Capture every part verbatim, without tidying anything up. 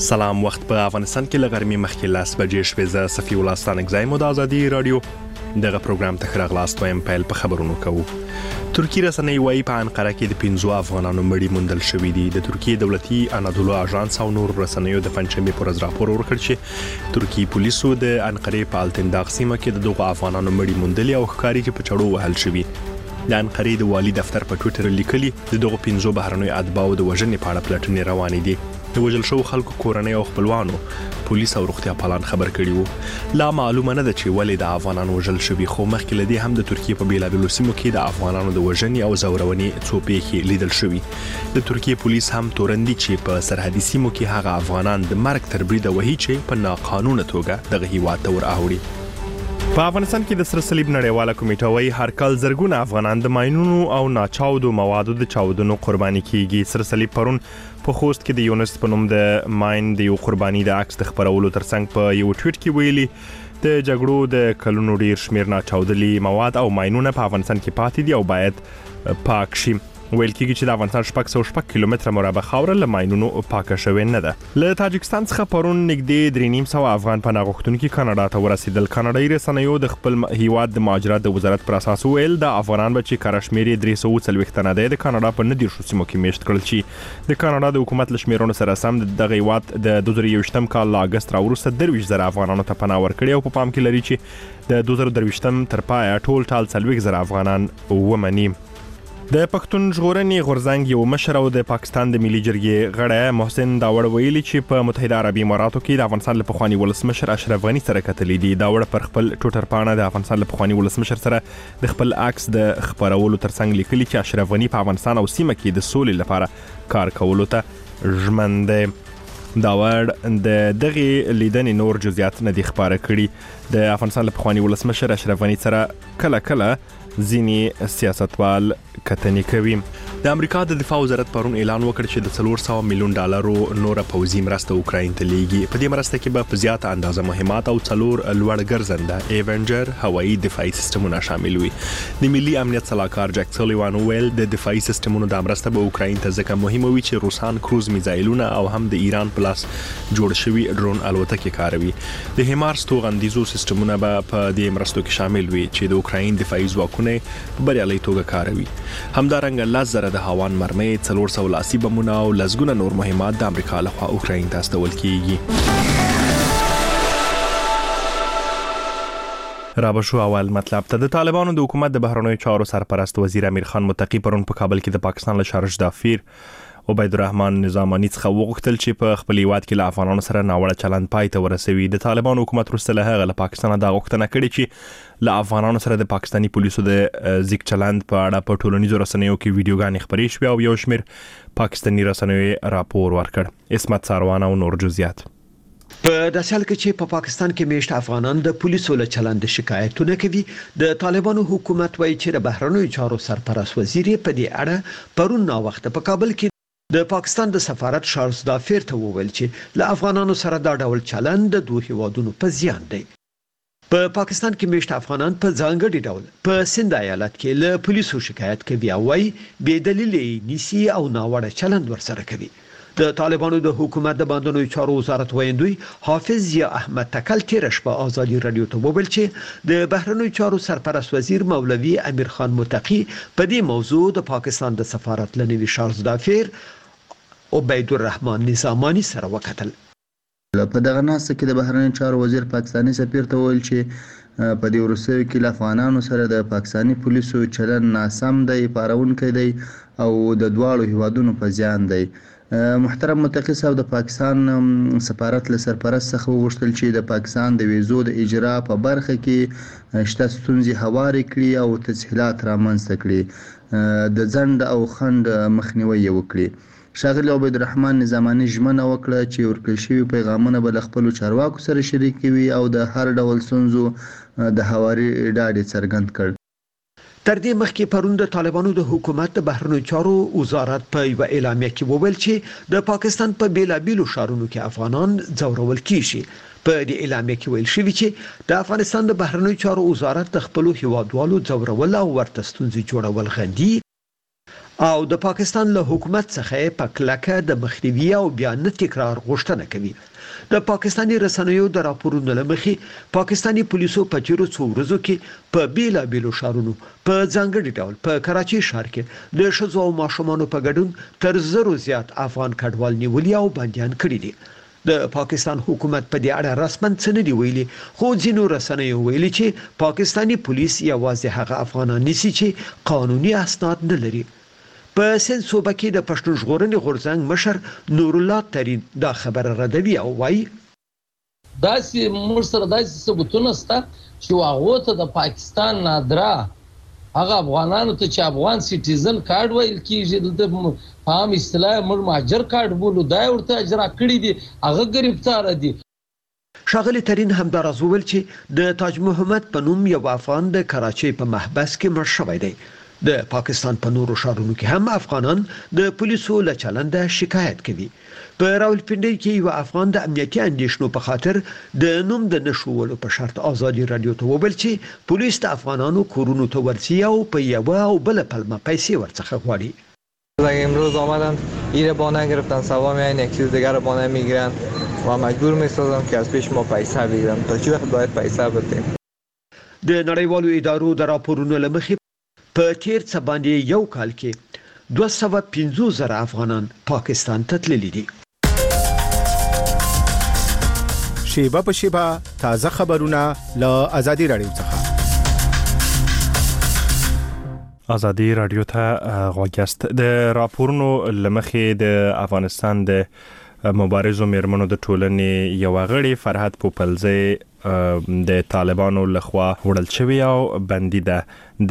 سلام. وخت په افغانستان کې له غرمې مخکې لاس بجې شوې. زه صفي الله ستانکزی مو د ازادي رادیو دغه پروګرام ته ښه راغلاست وایم. پیل په خبرونو کوو. ترکیه رسنۍ وایي په انقره کې د پنځو افغانانو مړي موندل شوي دي. د ترکیه دولتي انادولو اژانس او نور رسنیو د پنځمې پر ورځ راپور ورکړ چې ترکیه پولیسو د انقرې په التنداغ سیمه کې د دغو افغانانو مړي موندلي او ښکاري چې په چړو وهل شوي. د انقرې د والي دفتر په ټویټر لیکلي د دغو پنځو بهرنیو اتباعو د وژنې په اړه پلټنې روانې دي. د وژل شوو خلکو کورنۍ او خپلوانو پولیس او روغتیا پالان خبر کړي وو. لا معلومه نه ده چې ولې د افغانانو وژل شوي، خو مخکې له دې هم د ترکیه په بیلابیلو سیمو کې د افغانانو د وژنې او ځورونې څو پیښې لیدل شوي. د ترکیه پولیس هم تورندي چې په سرحدي سیمو کې هغه افغانان د مرګ تر بریده وهي چې په ناقانونه توګه دغه هیواد ته ور په افغانستان کې د سره صلیب نړیواله کمیټه وايي هر کال زرګونه افغانان د ماینونو او ناچاودو موادو د چاودنو قرباني کیږي. سره صلیب پرون په خوست کې د یونس په نوم د ماین د یو قرباني د عکس د خبرولو ترڅنګ په یو ټویټ کې ویلي د جګړو د کلونو ډیر شمیر ناچاودلي مواد او ماینونه په افغانستان کې پاتې دي او باید پاک شي. ویل کېږي چې د افغانستان شپږ سوه شپږ کیلومتره مربع خاوره له ماینونو پاکه شوې نه ده. له تاجکستان څخه پرون نږدې درې نیم سوه افغان پناه غوښتونکي کاناډا ته ورسېدل. کاناډایي رسنیو د خپل هیواد د مهاجرت د وزارت پر اساس ویل د افغانان به چې کره شمېر یې درې سوه څلوېښت تنه دی د کاناډا په نه دېرشو سیمو کې میشت کړل شي. د کاناډا د حکومت له شمېرونو سره سم دغه هیواد د دوه زره یوویشتم کال له اګست راوروسته درویشت زره افغانانو ته پناه ورکړې او په پام کې لري چې د دوه زره درویشتم تر پایه ټول ټال څلوېښت زره افغانان ومني. د پښتون ژغورنې غورځنګ یو مشر او د پاکستان د ملي جرګې غړی محسن داوړ ویلي چې په متحده عربي اماراتو کې د افغانستان له پخواني ولسمشر اشرف غني سره کتلي دي. داوړ پر خپل ټویټر پاڼه د افغانستان له پخواني ولسمشر سره د خپل عکس د خبرولو ترڅنګ لیکلي چې اشرف غني په افغانستان او سیمه کې د سولې لپاره کار کولو ته ژمن دی. داوړ د دغه لیدنې نور جزئیات نه دي خبره کړي. د افغانستان له پخواني ولسمشر اشرف غني سره کله کله ځینې سیاستوال کتنې کوي. د امریکا د دفاع وزارت پرون اعلان وکړ چې د څلور سوه میلیون ډالرو نوره پوځي مرسته اوکراین ته لیږي. په دې مرسته کې به په زیاته اندازه مهمات او څلور لوړ ګرځنده ایونجر هوایي دفاعي سیستمونه شامل وي. د ملي امنیت صلاحکار جک سولیوان ویل د دفاعي سیستمونو د مرسته به اوکراین ته ځکه مهمه وي چې روسان کروز میزایلونه او هم د ایران په لاس جوړ شوي ډرون الوتکې کاروي. د هیمارس توغندیزو سیستمونه به په دې مرستو کې شامل وي چې د اوکراین دفاعي ځواکونه په بریالۍ توګه کاروي. همدارنګه لس زره د هاوان مرمۍ، څلور سوه لاسي بمونه او لسګونه نور مهمات د امریکا لخوا اوکراین ته استول کیږي. رابشو اول مطلب ته د طالبانو د حکومت د بهرنیو چارو سرپرست وزیر امیر خان متقی پرون په کابل کې د پاکستان له شارج دافیر عبید الرحمن نظامانی څخه وغوښتل چې په خپل هیواد کې له افغانانو سره ناوړه چلند پای ته ورسوي. د طالبانو حکومت وروسته له هغه له پاکستان دا غوښتنه کړې چې له افغانانو سره د پاکستاني پولیسو د ځیګ چلند په اړه په ټولنیزو رسنیو کې ویډیوګانې خپرې شوې او یو شمېر پاکستاني رسنیو راپور ورکړ. اسمت ساروان او نور جزئیات. په داسې حال کې چې په پاکستان کې میشت افغانان د پولیسو له چلند شکایتونه کوي، د طالبانو حکومت وایي چې د بهرنیو چارو سرپرست وزیر په دې اړه پرون نا وخت په کابل کې د پاکستان د سفارت شارج دافیر ته وویل چې له افغانانو سره دا ډول چلند د دوه هیوادونو په زیان دی. په پاکستان کې میشت افغانان په ځانګړي ډول په سند ایالت کې له پولیسو شکایت کوي او وايي بې دلیل نیسي او ناوړه چلند ورسره کوي. د طالبانو د حکومت د باندنیو چارو وزارت ویندوی حافظ یا احمد تکل تیر شپه آزادي رادیو ته وویل چې د بهرنیو چارو سرپرست وزیر مولوی امیر خان متقی په دې موضوع د پاکستان د سفارت لنوي شارج دافیر عبید الرحمن نظامانی سره وکتل. په دغه ناسته کې د بهرنیو چارو وزیر پاکستاني سفیر ته ویل چې په دې وروستیو کې له افغانانو سره د پاکستاني پولیسو چلن ناسم دی، پارونکی دی او د دواړو هیوادونو په زیان دی. محترم متقی صاحب د پاکستان سفارت له سرپرست څخه وغوښتل چې د پاکستان د ویزو د اجرا په برخه کې شته ستونزې هوارې کړي او تسهیلات رامنځته کړي، د ځنډ او خنډ مخنیوی یې وکړي. ښاغلي عبید الرحمن نظامانی ژمنه وکړه چې ورکړل شوي پیغامونه به له خپلو چارواکو سره شریکوي او د هر ډول ستونزو د هواري ډاډ یې څرګند کړ. تر دې مخکې پرون د طالبانو د حکومت د بهرنیو چارو وزارت په یو اعلامیه کې وویل چې د پاکستان په بیلابیلو ښارونو کې افغانان ځورول کیږي. په دې اعلامیه کې ویل شوی چې د افغانستان د بهرنیو چارو وزارت د خپلو هیوادوالو ځورول او ورته ستونزې جوړول غندي او د پاکستان له حکومت څخه په کلکه د مخنیوي او بیا نه تکرار غوښتنه کوي. د پاکستاني رسنیو د راپورونو لمخې پاکستاني پولیسو په تیرو څو ورځو کې په بیلا بیلو شهرونو په ځانګړي ډول په کراچي ښار کې د ښځو او ماشومانو په ګډون تر زرو زیات افغان کډوال نیولي او بنديان کړي دي. د پاکستان حکومت په دې اړه رسماً څه نه دی ویلي، خو ځینو رسنیو ویلي چې پاکستاني پولیس یوازې هغه افغانان نیسي چې قانوني اسناد نه لري. په سند صوبه کې د پښتون ژغورنې غورځنګ مشر نور الله ترين دا خبره ردوي او وايي داسې موږ سره داسې ثبوتونه شته چې هغه ته د پاکستان نادرا هغه افغانانو ته چې افغان سټیزن کارت ویل کیږي د فهم اصطلاح موږ مهاجر کارت بولو دا ورته اجرا کړی دي، هغه گرفتار دي. شاغلی ترين همدارز ویل چې د تاج محمد په نوم یو افغان د کراچي په محبس کې مړ شوی دی. د پاکستان په نورو ښارونو کې هم افغانان د پولیسو له چلنده شکایت کوي. په راولپنډي کې یو افغان د امنیتي اندېښنو په خاطر د نوم د نشولو په شرط آزادي رادیو ته وویل چې پولیس د افغانانو کورونو ته ورسي او په یو او بل پلمه پیسې ورڅخه غواړي. امروز آمدن ایره بانه گرفتن، سوا میاین یک چیز دیگر بانه میگیرن و مجبور میسازن که از پیش ما پیسه بگیرن. تا چه وقت باید پیسه بدیم؟ د نړیوالو ادارو د راپورونو لمخې په تیر څه باندې یو کال کې دوه سوه پنځوس زره افغانان پاکستان ته تللي دي. شیبه په شیبه تازه خبرونه له ازادي رادیو څخه. ازادي رادیو ته غوښتل د راپورونو لمخې د افغانستان د مبارزو میرمنو د ټولنې یو غړي فرحت پوپلزی د طالبانو لخوا وړل شوی او بندي ده.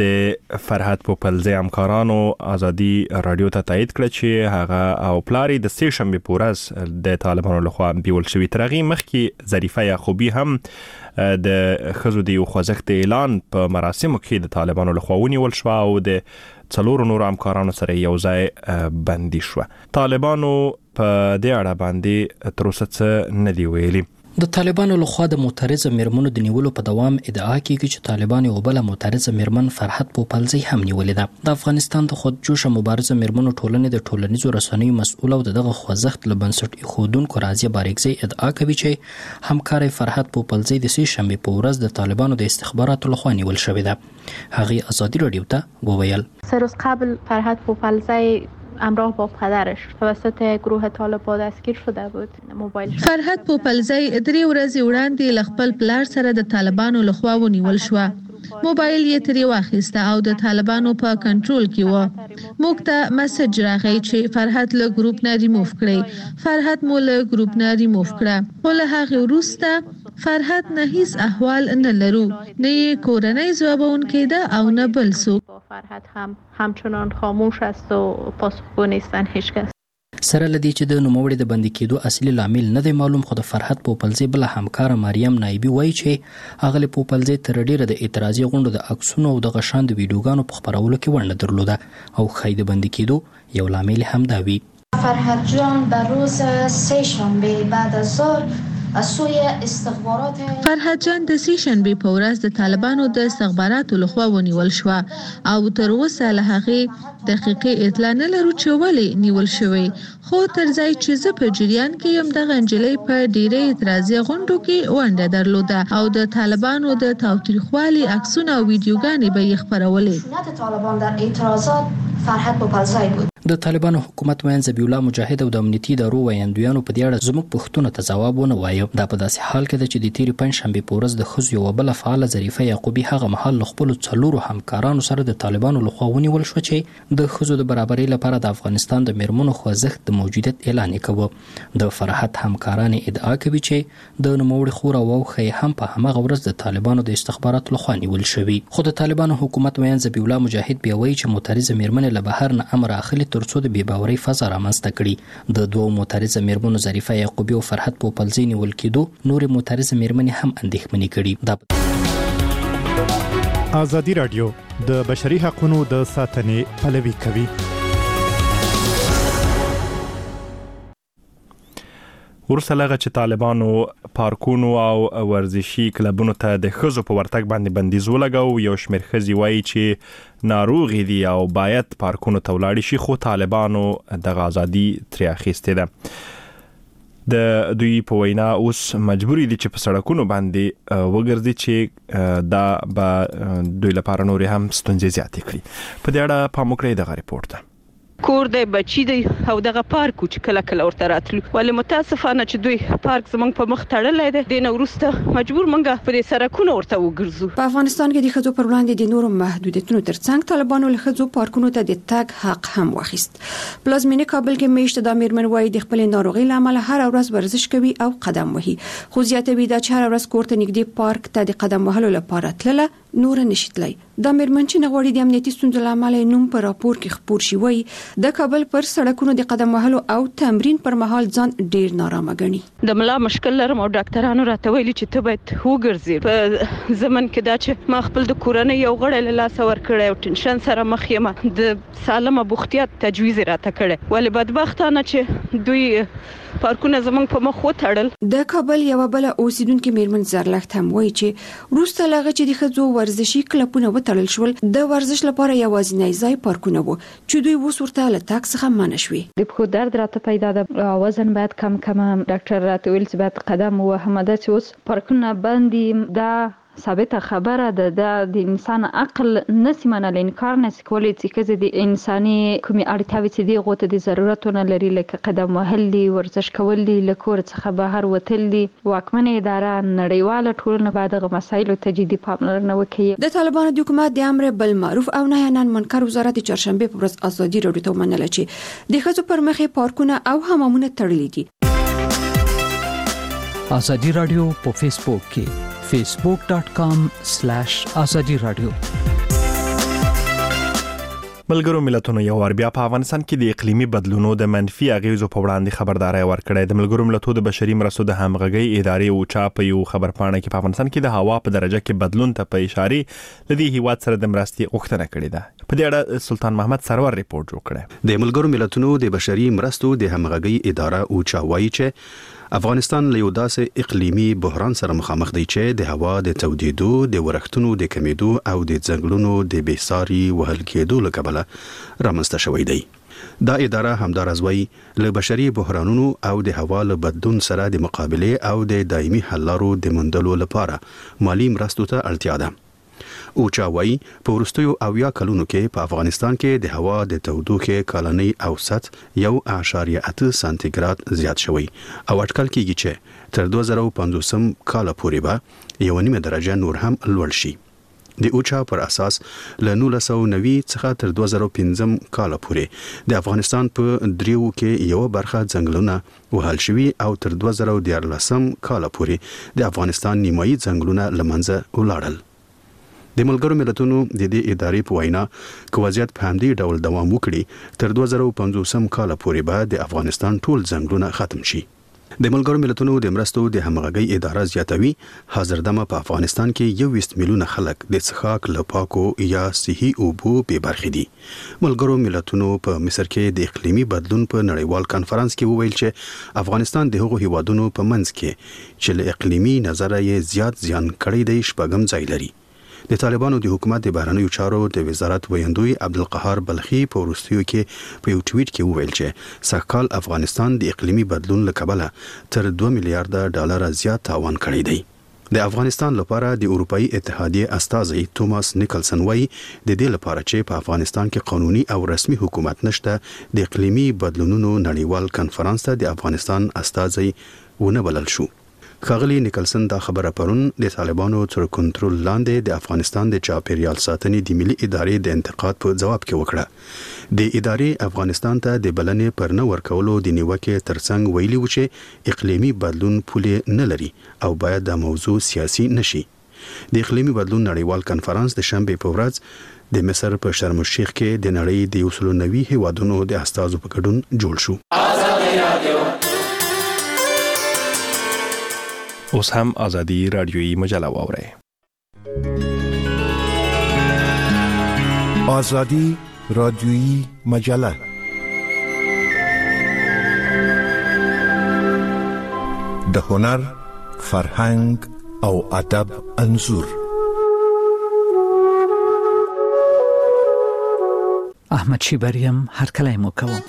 د فرحت پوپلزی همکارانو ازادي رادیو ته تایید کړ چې هغه او پلاری د سه شنبه په ورځ د طالبانو لخوا بیول شوی. ترغي مخکې ظریفه یعقوبی هم د خزو دی خوځښت اعلان په مراسمو کې د طالبانو لخوا ونیول شو او د څلورو نور همکارانو سره یو ځای بندي شو. طالبانو په دې اړه باندې تر اوسه څه نه دی ویلي. د طالبانو لخوا د معترضه میرمنو د نیولو په دوام ادعا کیږي چې طالبان یو بل معترضه میرمن فرحت پوپلزی هم نیولې ده. د افغانستان د خودجوشه مبارزه میرمنو ټولنې د ټولنیزو رسنیو مسؤل او دغه خوځښت له بنسټ ایښودونکو راضیه بارکزی ادعا کوي چې همکاري فرحت پوپلزی د سه شنبه په ورځ د طالبانو د استخباراتو لخوا نیول شوې ده. هغه ازادي رادیو ته وویل سه روز قبل فرحت پوپلزی همراه با پدرش توسط گروه طالبان دستگیر شده بود. موبایل فرحت پوپلزی درې ورځې وړاندې له خپل پلار سره د طالبانو لخوا ونیول شو. موبایل یې ترې واخیسته او د طالبانو په کنټرول کې و. موږ ته میسج راغی چې فرحت له ګروپ نه ریموف کړي. فرحت مو له ګروپ نه ریموف کړه. خو له هغې وروسته فرحت نه هیڅ احوال نه لرو، نه یې کورنۍ ځوابونکې ده او نه بل څوک. فرحت هم همچنان خاموش است و پاسخگو نیستن هیچ کس. سره لدی چې د نوموړي د بندي کېدو اصلي لامل نه دی معلوم، خو د فرحت پوپلزی بل همکار مریم نایبی وایي چې اغلی پوپلزی تر ډیره د اعتراضي غونډو د عکسونو او د غشان د ویډیوګانو په خبرولو کې ونډه درلوده او خای د بندي کېدو یو لامل هم دا وی. فرحت جان در روز سه شنبه بعد از ظهر از سوی استخبارات فرحت جان د سه شنبه په ورځ د طالبانو د استخباراتو لخوا ونیول شو او تر اوسه له هغې دقیقې اطلاع نه لرو چې ولې نیول شوی. خو تر ځای چې زه په جریان کې یم دغه نجلۍ په ډیری اعتراضي غونډو کې ونډه درلوده او د طالبانو د تاوتریخوالي عکسونه او ویډیوګانې به یې خپرولې. طالبان در اعتراضات فرحت پوپلزی بود. د طالبانو حکومت وین ذبیح الله مجاهد او د امنیتي ادارو ویاندویانو په دې اړه زموږ پوښتنو ته ځواب ونه وایو. دا په داسې حال کې ده چې د تیرې پنجشنبې په ورځ د ښځو یوه بله فعاله ظریفه یعقوبي هغه مهال له خپلو څلورو همکارانو سره د طالبانو لخوا ونیول شوه چې د ښځو د برابرۍ لپاره د افغانستان د میرمنو خوځښت د موجودیت اعلان یې کوه. د فرحت همکارانې ادعا کوي چې د نوموړي خور او ووښه هم په همغه ورځ د طالبانو د استخباراتو لخوا نیول شوي. خو د طالبانو حکومت وین ذبیح الله مجاهد بیا وایي چې معترضه میرمنې له بهر نه امر اخلي تر څو د بې باورۍ فضا رامنځته کړي. د دوو معترضه میرمنو ظریفه یعقوبي او فرحت پوپلزی نیول کېدو نورې معترضه میرمنې هم اندېښمنې کړي. ازادي رادیو د بشري حقوقو د ساتنې پلوي کوي. ورسته لغه چې طالبانو پارکونو او ورزشي کلبونو ته د ښځو په ورتګ باندې بندیز ولګاو. یو شمېر ښځې وایي چې ناروغې دي او باید پارکونو ته ولاړې شي، خو طالبانو دغه ازادي ترې اخیستې ده. د دوی په وینا اوس مجبوري دي چې په سړکونو باندې وګرځي چې دا به دوی لپاره نورې هم ستونزې زیاتې کړي. په دې اړه پام وکړئ دغه ریپورت ته. کور دی، بچی دی او دغه پارک چې کله کله ورته راتلو، ولې متاسفانه چې دوی پارک زمونږ په مخ تړلی دی. دې نه وروسته مجبور مونږ په دې سړکونو ورته وګرځو. په افغانستان کې د ښځو پر وړاندې د نورو محدودیتونو ترڅنګ طالبانو له ښځو پارکونو ته د تګ حق هم واخیست. پلازمینه کابل کې میشته د میرمن وایي د خپل ناروغي لامل هر ورځ ورزش کوي او قدم وهي، خو زیاتوي دا چې هر ورځ کور ته نږدې پارک ته د قدم وهلو لپاره تلله نور نشیتلی. د میرمن چې نغوړي د امنیتي ستونزو لامل نوم په راپور کې خبر شي، وایي د کابل پر سړکونو د قدم وهلو او تمرین پر مهال ځان ډیر نارامه ګڼي. د ملا مشکل لرم او ډاکټرانو راته ویلي چې ته باید وګرځې. په زمن کې دا چې ما خپل د کورنۍ یو غړی له لاسه ورکړی او ټینشن سره مخ یم، د سالمه بوختیا تجویز راته کړی، ولې بدبختانه چې دوی پارکونه زمونږ په مخ وتړل. د کابل یو بل اوسیدونکو میرمن زرلخت هم وایي چې وروسته لغه چې د ښځو ورزشي کلبونه وتړل شول، د ورزش لپاره یوازینی ځای پارکونه وو چې دوی اوس ورته له تګ څخه منع شوي. د پښو درد راته پیدا ده، وزن باید کم کم، ډاکټر راته ویل چې باید قدم ووهم. دا چې اوس پارکونه بند دي دا ثابته خبره ده. د انسان عقل نسی منل، انکار نسی کولی چې کزه د انساني کومي اړتیاوې چې دی غوته د ضرورتونه لري، لکه قدم وهل دي، ورزش کول دي، له کور څخه بهر وتل دي. واکمنه اداره نړیواله ټولنه باید دغه مسایلو ته جدي پاملرنه وکړي. د طالبانو د حکومت د امر بالمعروف او نهي عن المنکر وزارت چهارشنبه په ورځ ازادي راډیو ته ومنله چې د ښځو پر مخې پارکونه او حمامونه تړلي دي. ازادي راډیو په فیسبوک کې facebook dot com slash azadi radio. ملګرو ملتونو یو ور بیا په افغانستان کې د اقلیمي بدلونونو د منفي اغیزو په وړاندې خبرداري ورکړې. د ملګرو ملتونو د بشري مرستو د همغږي ادارې او چا په یو خبرپاڼه کې په افغانستان کې د هوا په درجه کې بدلون ته په اشاره لدی هیواد سره د مرستې غوښتنه کړې ده. په دې اړه سلطان محمد سرور ریپورت جوړ کړی. د ملګرو ملتونو د بشري مرستو د همغږي اداره او چا وایي چې افغانستان له یو داسې اقلیمي بحران سره مخامخ دی چې د هوا د تودېدو، د ورښتونو د کمیدو او د ځنګلونو د بېساري وهل کېدو له کبله رامنځته شوی دی. دا اداره همداراز وایي له بشري بحرانونو او د هوا له بدلون سره د مقابله او د دایمي حل لارو د موندلو لپاره مالی مرستو ته اړتیا ده. او چا وایي په وروستیو اویا کلونو کې په افغانستان کې د هوا د تودوخې کلنی اوسط یو اعشاریه اته سانتیګراد زیات شوی او اټکل کېږي چې تر دوه زره پنځوس کال پورې به یو نیمه درجه نور هم لوړ شي. د اوچا پر اساس له نولس سوه نوي څخه تر دوه زره پنځم کال پورې د افغانستان په دریو کې یو برخه ځنګلونه وهل شوي او تر دوه زره دیارلسم کال پورې د افغانستان نیمایي ځنګلونه له منځه ولاړل. د ملګرو ملتونو د دې ادارې په وینا که وضعیت په همدې ډول دوام وکړي تر دوه زره پنځوس کال پورې به د افغانستان ټول ځنګلونه ختم شي. د ملګرو ملتونو د مرستو د همغږي اداره زیاتوي حاضر دمه په افغانستان کې یو ویشت میلیونه خلک د څښاک له پاکو یا صحي اوبو بې برخې دي. ملګرو ملتونو په مصر کې د اقلیمي بدلون په نړیوال کانفرنس کې وویل چې افغانستان د هغو هیوادونو په منځ کې چې له اقلیمي نظره یې زیات زیان کړی دی شپږم ځای لري. د طالبانو د حکومت د بهرنیو چارو د وزارت ویاندوی عبدالقهار بلخي په وروستیو کې په یو ټویټ کې وویل چې سږکال افغانستان د اقلیمي بدلون له کبله تر دوه میلیارډ ډالر زیات تاوان کړی دی. د افغانستان لپاره د اروپאי اتحادیه استازي توماس نیکلسن وایي د دې لپاره چې په افغانستان کې قانوني او رسمي حکومت نشته د اقلیمي بدلونونو نړیوال کانفرنس ته د افغانستان استازي ونه بلل شو. ښاغلي نیکلسن دا خبره پرون د طالبانو تر کنټرول لاندې د افغانستان د چاپیریال ساتنې د ملي ادارې د انتقاد په جواب کې وکړه. د ادارې افغانستان ته د بلنې پر نه ورکولو د نیوکې ترڅنګ ویلي و چې اقلیمي بدلون پولې نه لري او باید د موضوع سیاسي نشي. د اقلیمي بدلون نړیوال کانفرنس د شنبه په ورځ د مصر په شرم الشیخ کې د نړۍ د یو سل نوي هیوادونو د استازو په ګډون جوړ شو. اوس هم ازادي رادیویی مجله واورئ. ازادي رادیویی مجله د هنر، فرهنګ او ادب انځور. احمد شیبریم هر کله مو کوم.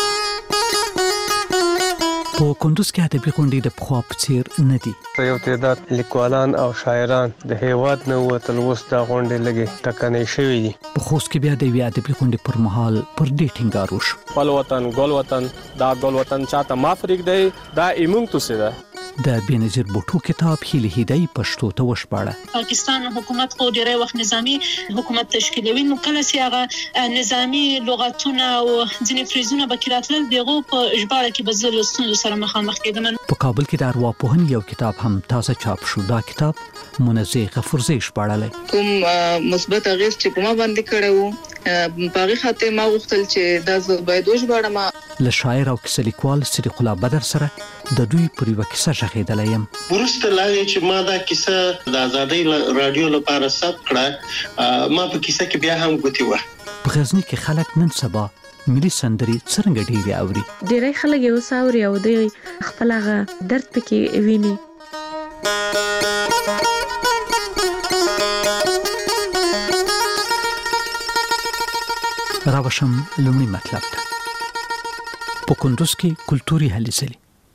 په کندوز کې ادبي غونډې د پخوا په څیر نه دي. یو تعداد لیکوالان او شاعران د هیواد نه وتل اوس دا غونډې لګي ټکنۍ شوي دي. په خوست کې بیا د یوې ادبي غونډې پر مهال پر دې ټینګار وشو. خپل وطن ګل وطن دا ګل وطن چاته ما پرېږدی دا ایمونږ توسې ده. د بېنظیر بوټو کتاب هیله هیدی پښتو ته وشپاړه. پاکستان حکومت خو ډېری وخت نظامی حکومت تشکیلوي، نو کله چې هغه نظامی لغتونه او ځینې فریزونه به کې راتلل دغه په ژباړه کې به زه له ستونزو سره مخامخ کېدم. په کابل کې د ارواپوهنې یو کتاب هم تازه چاپ شو. دا کتاب منزه غفورزی شپاړلی. کوم مثبت اغېز چې په ما باندې کړی و په هغې خاطر ما غوښتل چې دا زه باید وژباړم. له شاعر او کیسه لیکوال صدیق الله بدر سره د دوی پر یوه کیسه غږېدلی یم. وروسته لا چې ما دا کیسه د ازادۍ راډیو لپاره ثبت کړه، ما په کیسه کې بیا هم ګوتې وه. په غزني کې خلک نن سبا ملي سندرې څرنګه ډېرې اوري. ډېری خلک یې اوس اوري او دوی خپل هغه درد پکې ویني. راوشم لومړی مطلب ته. په کندوز کې کلتوري هلې ځلې.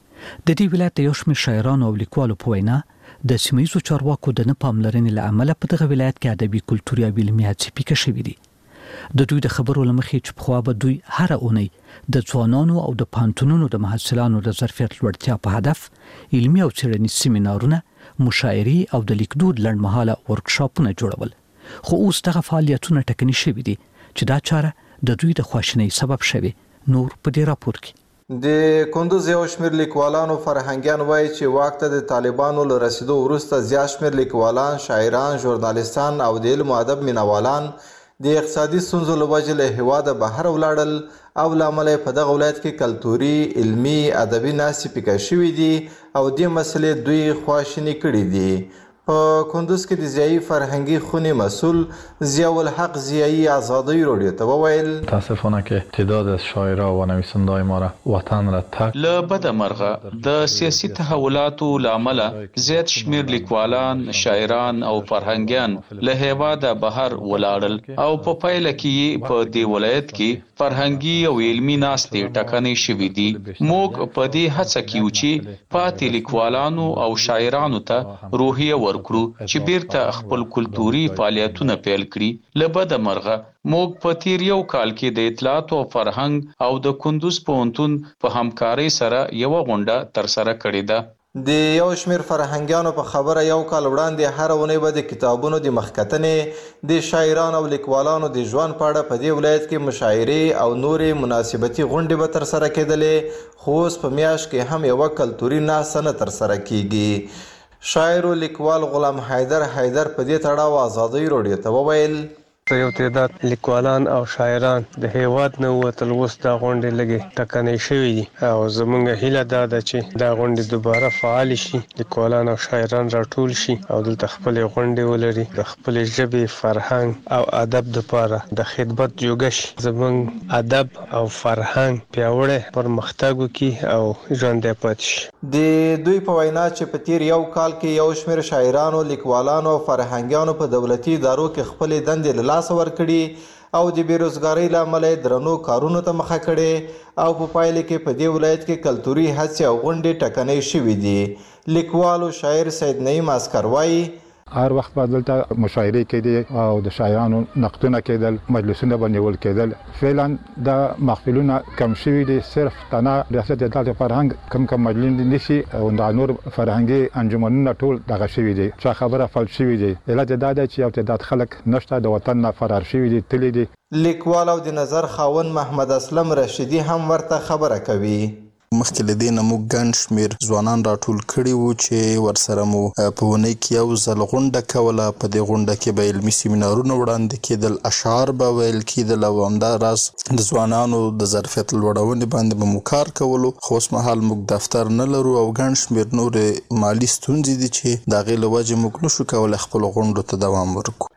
د دې ولایت یو شمېر شاعرانو او لیکوالو په وینا د سیمه ییزو چارواکو د نه پاملرنې له امله په دغه ولایت کې ادبي، کلتوري او علمي هڅې پیکه شوي دي. د دوی د خبرو له مخې چې پخوا به دوی هره اونۍ د ځوانانو او د پوهنتونونو د محصلانو د ظرفیت لوړتیا په هدف علمي او څېړنیز سیمینارونه، مشاعرې او د لیکدود لنډمهاله ورکشاپونه جوړول. خو اوس دغه فعالیتونه ټکني شوي دي چې دا چاره د دوی د خواشینۍ سبب شوي. نور په دې راپور کې د کندوز یو شمېر لیکوالانو فرهنګیان وایي چې واک ته د طالبانو له رسیدو وروسته زیات شمېر لیکوالان، شاعران، ژورنالیستان او د علم او ادب مینوالان د اقتصادي ستونزو له وجې له هېواده بهر ولاړل او له امله یې په دغه ولایت کې کلتوري، علمي، ادبي ناستې پیکه شوي دي او دې مسلې دوی خواشیني کړي دي. په کندوز کې د ضیایي فرهنګي خونې مسئول ضیاءالحق ضیایی آزادی رادیو ته وویل متاسفانه که تعداد از شاعرها و نویسنده‌های ما را وطن را ترک له بده مرغه د سیاسي تحولاتو له امله زیات شمېر لیکوالان، شاعران او فرهنګیان له هېواده بهر ولاړل او په پایله کې په دې ولایت کې فرهنګي او علمي ناستې ټکنۍ شوي دي. موږ په دې هڅه کې یو چې پاتې لیکوالانو او شاعرانو ته روحیه ورکړو چې بیرته خپل کلتوري فعالیتونه پیل کړي. له بده مرغه موږ په تیر یو کال کې د اطلاعات او فرهنګ او د کندوز پوهنتون په همکارۍ سره یوه غونډه ترسره کړې ده. د یو شمېر فرهنګیانو په خبره یو کال وړاندې هره اونۍ به د کتابونو د مخکتنې، د شاعرانو او لیکوالانو د ژوند په اړه په دې ولایت کې مشاعرې او نورې مناسبتي غونډې به ترسره کېدلې. خو اوس په میاشت کې هم یوه کلتوري ناسته نه ترسره کېږي. شاعر او لیکوال غلام حیدر حیدر په دې تړاو آزادۍ رادیو ته وویل یو تعداد لیکوالان او شاعران د هیواد نه وتل اوس دا غونډې لګي ټکنۍ شوي دي او زموږ هیله دا ده چې دا غونډې دوباره فعال شي، لیکوالان او شاعران راټول شي او دلته خپلې غونډې ولري، د خپلې ژبې، فرهنګ او ادب دپاره د خدمت جوګه شي، زموږ ادب او فرهنګ پیاوړی پرمختګ وکړي او ژوندی پاتې شي. د دوی په وینا چې په تیر یو کال کې یو شمېر شاعرانو، لیکوالانو او فرهنګیانو په دولتي ادارو کې خپلې دندې له لاسه ورکړي او د بیروزګارۍ له امله یې درنو کارونو ته مخه کړې او په پایله کې په دې ولایت کې کلتوري هڅې او غونډې ټکنۍ شوي دي. لیکوال او شاعر سید نعیم عسکر وایي هر وخت به دلته مشاعرې کېدې او د شاعرانو نقدونه کېدل، مجلسونه به نیول کېدل. فعلا دا محفلونه کم شوي دي. صرف تنها ریاست اطلاعات فرهنګ کم کم مجلس نیسي او دا نور فرهنګي انجمنونه ټول دغه شوي دي، چا خبره فلج شوي دي. علت دا ده چې یو تعداد خلک نشته د وطن نه فرار شوي دي، تللي دي. لیکوال او د نظر خاوند محمد اسلم رشیدي هم ورته خبره کوي. مخکې له دې نه موږ ګڼ شمېر ځوانان راټول کړي وو چې ورسره مو په اونۍ کې یو ځل غونډه کوله. په دې غونډه کې به علمي سیمینارونه وړاندې کېدل، اشعار به ویل کېدل او همداراز د ځوانانو د ظرفیت لوړونې باندې به مو کار کولو. خو اوس مهال موږ دفتر نه لرو او ګڼ شمېر نورې مالي ستونزې دي چې د هغې له وجې موږ نشو کولی خپلو غونډو ته دوام ورکړو.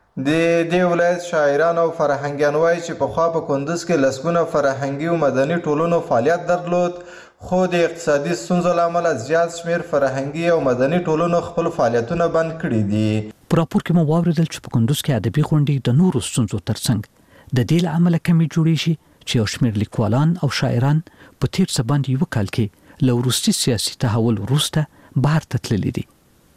د دې ولایت شاعران او فرهنګیان وایي چې پخوا په کندوز کې لسګونه فرهنګي او مدني ټولنو فعالیت درلود، خو د اقتصادي ستونزو له امله زیات شمېر فرهنګي او مدني ټولنو خپل فعالیتونه بند کړي دي. په راپور کې مو واورېدل چې په کندوز کې ادبي غونډې د نورو ستونزو ترڅنګ د دې له امله کمې جوړې شي چې یو شمېر لیکوالان او شاعران په تیر څه باندې یو کال کې له وروستي سیاسي تحول وروسته بهر ته تللي دي.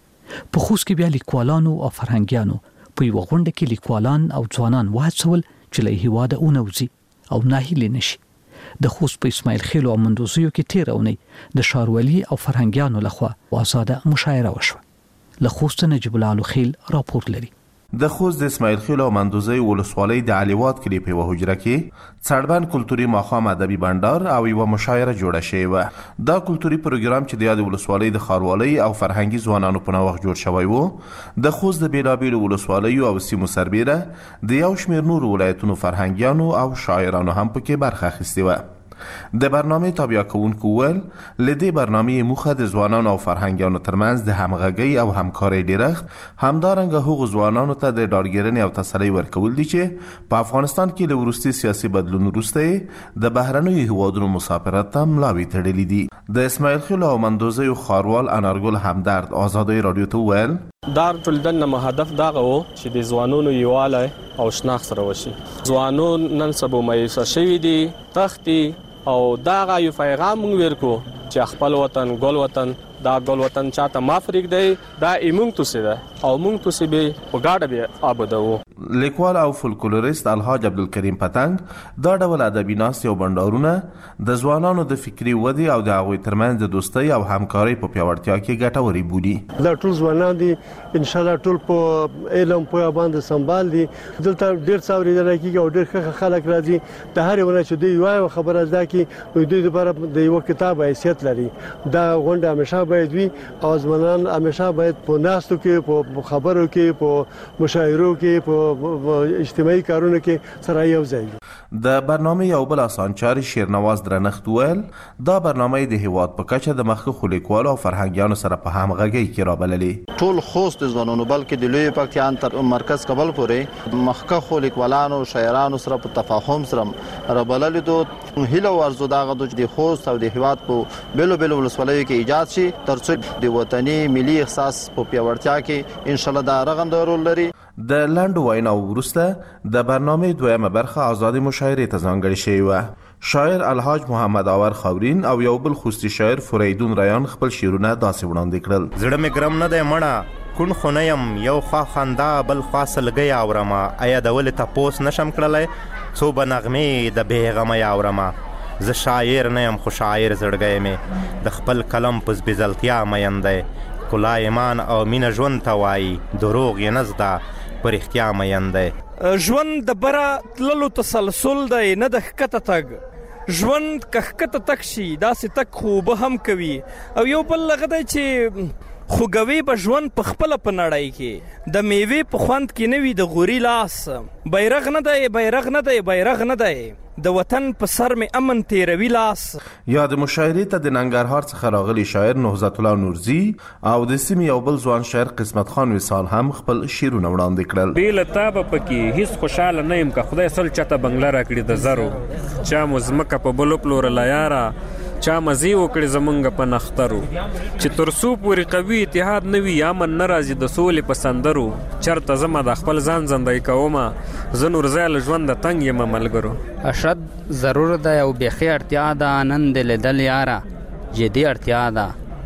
په خوست کې بیا لیکوالانو او فرهنګیانو په یوه غونډه کې لیکوالان او ځوانان وهڅول چې له هېواده ونوځي او ناهیلې نشي. د خوست په اسماعیل خیل او مندوزیو کې تیر اونۍ د ښاروالي او فرهنګیانو لخوا آزاده مشاعره وشوه. له خوست نجیب الله خیل راپور لري. د خوست د اسماعیل خیل او مندوزی ولسوالۍ د علیوات کلي په یوه حجره کې څړبن کلتوري ماښام ادبي بنډار او یوه مشاعره جوړه شوې وه. دا کلتوري پروګرام چې د یادې ولسوالۍ د ښاروالۍ او فرهنګي ځوانانو په نوښت جوړ شوی و، د خوست د بېلابېلو ولسوالیو او سیمو سربیره د یو شمېر نورو ولایتونو فرهنګیانو او شاعرانو هم پکې برخه اخیستې وه. د برنامه تابع کوونکو ویل له دې برنامې موخه د ځوانانو او فرهنګیانو ترمنځ د همغږۍ او همکارۍ ډیرښت، همدارنګه هغو ځوانانو ته د ډاډګیرنې او تسلۍ ورکول دي چې په افغانستان کې له وروستي سیاسي بدلون وروسته د بهرنیو هیوادونو مسافرت ته ملاوې تړلي دي. د اسماعیل خیل او مندوزیو ښاروال انارګل همدرد آزادۍ راډیو ته ویل دا ټولدن نه هدف دغه و چې د ځوانانو یووالی او شناخت سره وشي. ځوانان نن سبا مایوسه شوي دي، تښتي، او دغه یو پیغام موږ ورکو چې خپل وطن ګل وطن دا ګل وطن چاته ما پرېږدئ، دا ایمونږ توسې ده او موږ توسې به په ګاډه به آبادوو. لیکوال او فولکلوریست الحاج عبدالکریم پتنګ دا ډول ادبي ناستې او بنډارونه د ځوانانو د فکري ودې او د هغوی ترمنځ د دوستۍ او همکارۍ په پیاوړتیا کې ګټورې بولي. دا ټول ځوانان دي ان شاء الله ټول په علم په باندې سمبال دي. دلته ډېر څه اورېدل کېږي او ډېر ښه خلک راځي. د هرې ونه چې دوی یوه خبره زده کړي، دوی لپاره د یوه کتاب حیثیت لري. دا غونډه همیشه باید وي او ځوانان همیشه باید په ناستو کې، په خبرو کې، په مشاعرو کې، په اجتماعي کارونو کې سره یو ځای. د برنامه یو بل اسانچاري شیرنواز درنښت ویل دا برنامه د هیواد په کچه د مخکښو لیکوالو او فرهنګیانو سره په همغږۍ کې رابللې. ټول خوست ځوانانو بلکې د لوی پکتیان تر مرکز کابل پورې مخکښو لیکوالانو شاعرانو سره په تفاهم سره رابللې. دو هیله ورزو دغه د خوست او د هیواد په بیلو بیلو ولسوالیو کې ایجاد شي ترڅو د وطني ملي احساس په پیاوړتیا کې ان شاء الله دا رغنده رول لري. د لنډو ویناو وروسته د برنامې دویمه برخه آزادې مشاعرې ته ځانګړې شوې وه. شاعر الحاج محمد آور خاورین او یو بل خوستي شاعر فریدون ریان خپل شعرونه داسې وړاندې کړل. زړه مې ګرم نه دی مړه، کون خو نه یم، یو خوا خندا بل خوا سلګۍ اورمه، آیا د ولې تپوس نشم کړلی څو به نغمې د بېغمه اورمه. زه شاعر نه یم خو شاعر زړګی مې د خپل قلم په زبېزلتیا مین دی. ښکلا ایمان او مینه ژوند ته وایي، دروغ یې نه زده په رښتیا مین دی. ژوند د بره تللو تسلسل دی، نه د ښکته تګ. ژوند که ښکته تګ شي داسې تګ خو به هم کوي. او یو بل هغه دی چې خوږوي به ژوند په خپله په نړۍ کې، د میوې په خوند کې نه وي د غوري لاس. بیرغ نه دی بیرغ نه دی بیرغ نه دی، د وطن په سر مې امن تیروي لاس. یا د مشاعرې ته د ننګرهار څخه راغلي شاعر نهضت الله نورزي او د سیمې یو بل ځوان شاعر قسمت خان وصال هم خپل شعرونه وړاندې کړل. بې له تا به پکې هیڅ خوشحاله نه یم که خدای سل چاته بنګله راکړي د زرو، چا مو ځمکه په بلو پلورله یاره، چا مزې وکړي زمونږ په نخترو، چې تر څو پورې قوي اتحاد نه وي امن نه راځي د سولې په سندرو. چرته زما د خپل ځان زندۍ کومه، زه نور ځای له ژونده تنګ یم ملګرو. اشد ضرور ده او بیخي اړتیا ده نن د لیدل یاره، جدي اړتیا ده.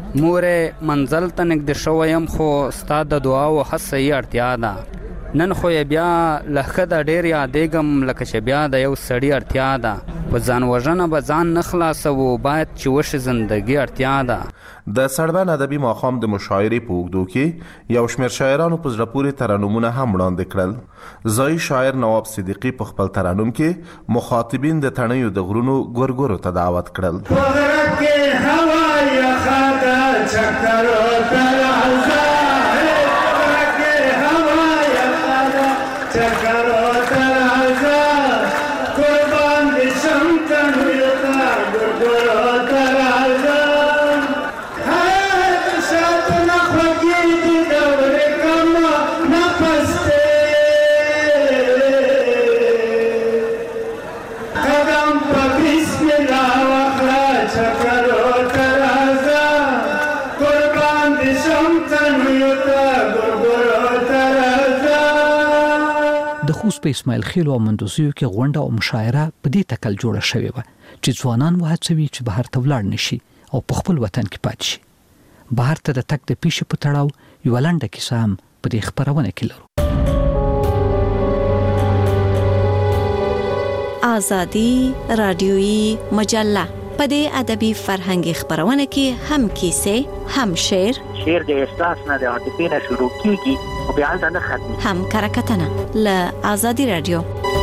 مورې منزل ته نږدې شوی یم خو ستا د دعاو هڅه یې اړتیا ده. نن خو یې بیا له ښه ده ډېر یادېږم لکه چې بیا د یو سړي اړتیا ده. په ځان وژنه به ځان نه خلاصوو، باید چې وشي زندګي اړتیا ده. د سړبن ادبي ماښام د مشاعرې په اوږدو کې یو شمېر شاعرانو په زړه پورې ترنمونه هم وړاندې کړل. ځایي شاعر نواب صدیقي په خپل ترنم کې مخاطبین د تڼیو د غرونو ګورګورو ته دعوت کړل. د خوست په اسماعیل خیل او مندوزیو کې غونډه او مشاعره په دې تکل جوړه شوې و چې ځوانان وهڅوي چې بهر ته ولاړ نشي او په خپل وطن کې پاتې شي. بهر ته د تک د پیښې په تړاو یو لنډه کیسه هم په دې خبرونه کې لرو. آزادی رادیویی مجله په دې ادبي فرهنګي خبرونه کې هم کیسې هم شعر شعر د احساس نه د عاطفې نه شروع کیږي او بیا هلته نه ختمي هم کرکټنه ل آزادی رادیو.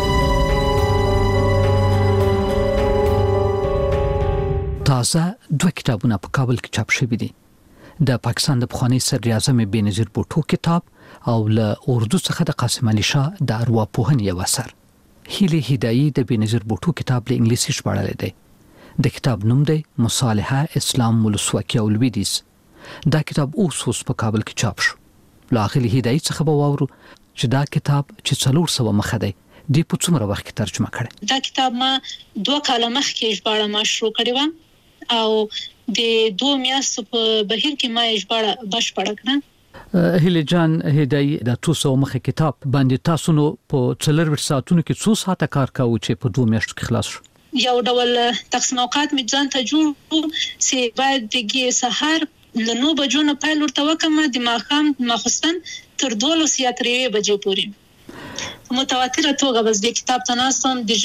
تازه دوه کتابونه په کابل کې چاپ شوي دي. د پاکستان د پخوانی صدر اعظم بېنظیر بوټو کتاب او له اردو څخه د قاسم علي شاه د ارواپوهنې یو اثر. هیله هدایي د بېنظیر بوټو کتاب له انګلیسي ژباړلی دی. د کتاب نوم دی مصالحه اسلام ولسواکي او لویدیځ. دا کتاب اوس اوس په کابل کې چاپ شو. له هغې هدایي څخه به واورو چې دا کتاب چې څلور سوه مخه دی دی په څومره وخت کې ترجمه کړی. دا کتاب ما دوه کاله مخکې ژباړه ما شروع کړې وه او د دوه میاشتو په بهیر کې ما ژباړه بشپړه کړه. هیله جان هدایي د څو سوه مخه کتاب باندې تاسو نو په څلور ساعتونو کې څو ساعته کار کاوه چې په دوه میاشتو کې خلاص شو؟ یو ډول تقسیم اوقات مې ځان ته جوړ چې باید دغه سحر له نو بجو نه پیل ورته وکم د ماښام ماخستن تر دولس یا درې بجې پورې متواتره توګه بس د کتاب تناسم د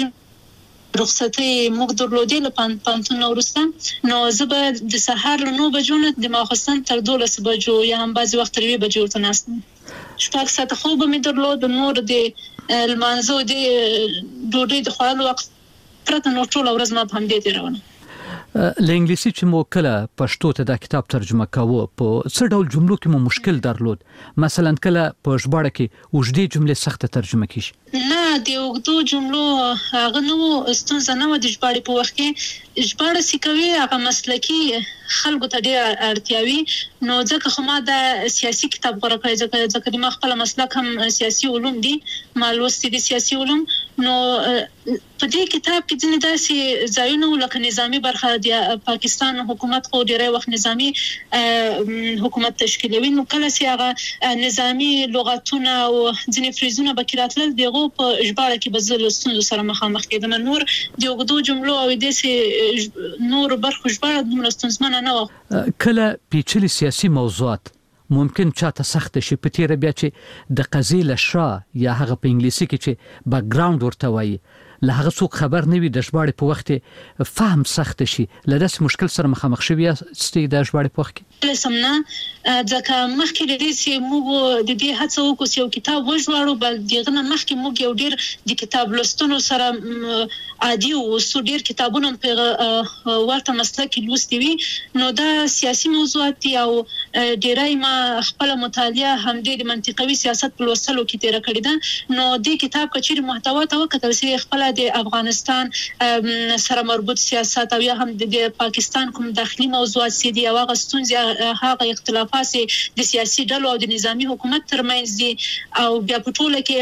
رخصتي موږ درلودې له پانتون ورسته نو زه به د سحر له نو بجو نه د ماخستن تر دولس بجو یا هم بعضي وخت درې بجې ورته ناستم. شپږ ساعته خوب مې درلود نور د لمانځه د ډوډۍ د خوړلو وخت پرته نو ټول ورځ ما په همدې تېروله. له انګلیسي چې مو کله پښتو ته دا کتاب ترجمه کاوه په څه ډول جملو کې مو مشکل درلود؟ مثلا کله په ژباړه کې اوږدې جملې سخته ترجمه کیږي؟ نه د اوږدو جملو هغه نو ستونزه نه و د ژباړې په وخت کې. ژباړه چې کوي هغه مسلکي خلکو ته ډېره اړتیا وي نو ځکه خو ما د سیاسي کتاب غوره کړی ځکه ځکه د ما خپله مسلک هم سیاسي علوم دي ما لوستي دي سیاسي علوم نو په دې کتاب کې ځینې داسې ځایونه لکه نظامي برخه د پاکستان حکومت خو ډېری وخت نظامي حکومت تشکیلوي نو کله چې هغه نظامي لغتونه او ځینې فریزونه به کې راتلل د هغو په ژباړه کې به زه له ستونزو سره مخامخ کېدم. نور د اوږدو جملو او داسې نور برخو ژباړه دومره ستونزمنه نه وه. کله پیچلي سیاسي موضوعات ممکن چاته سخت شي په تیره بیا چې د قضیې له شا یا هغه په انګلیسي کې چې بیک ګراوند ورته وایي له هغه څوک خبر نه وي د ژباړې په وخت فهم سخت شي له داسې مشکل سره مخامخ شوي یاستئ د ژباړې په وخت کې؟ سم نه ځکه مخکې د دې چې موږ د دې هڅه وکړو چې یو کتاب وژباړو بل دغه نه مخکې موږ یو ډېر د کتاب لوستنو سره عادي اوسو ډېر کتابونه په ورته مسلک کې لوستي وي نو دا سیاسي موضوعات دي او ډېری ما خپله مطالعه همدې د منطقوي سیاست په لوستلو کې تېره کړې ده نو دې کتاب که چیرې محتوا ته وکتل چې خپله د افغانستان سره مربوط سیاست او یا هم د پاکستان کوم داخلي موضوعات چې دي او هغه ستونزې هغه اختلافات د سیاسي ډلو او د نظامی حکومت ترمنځ دي او بیا په ټوله کې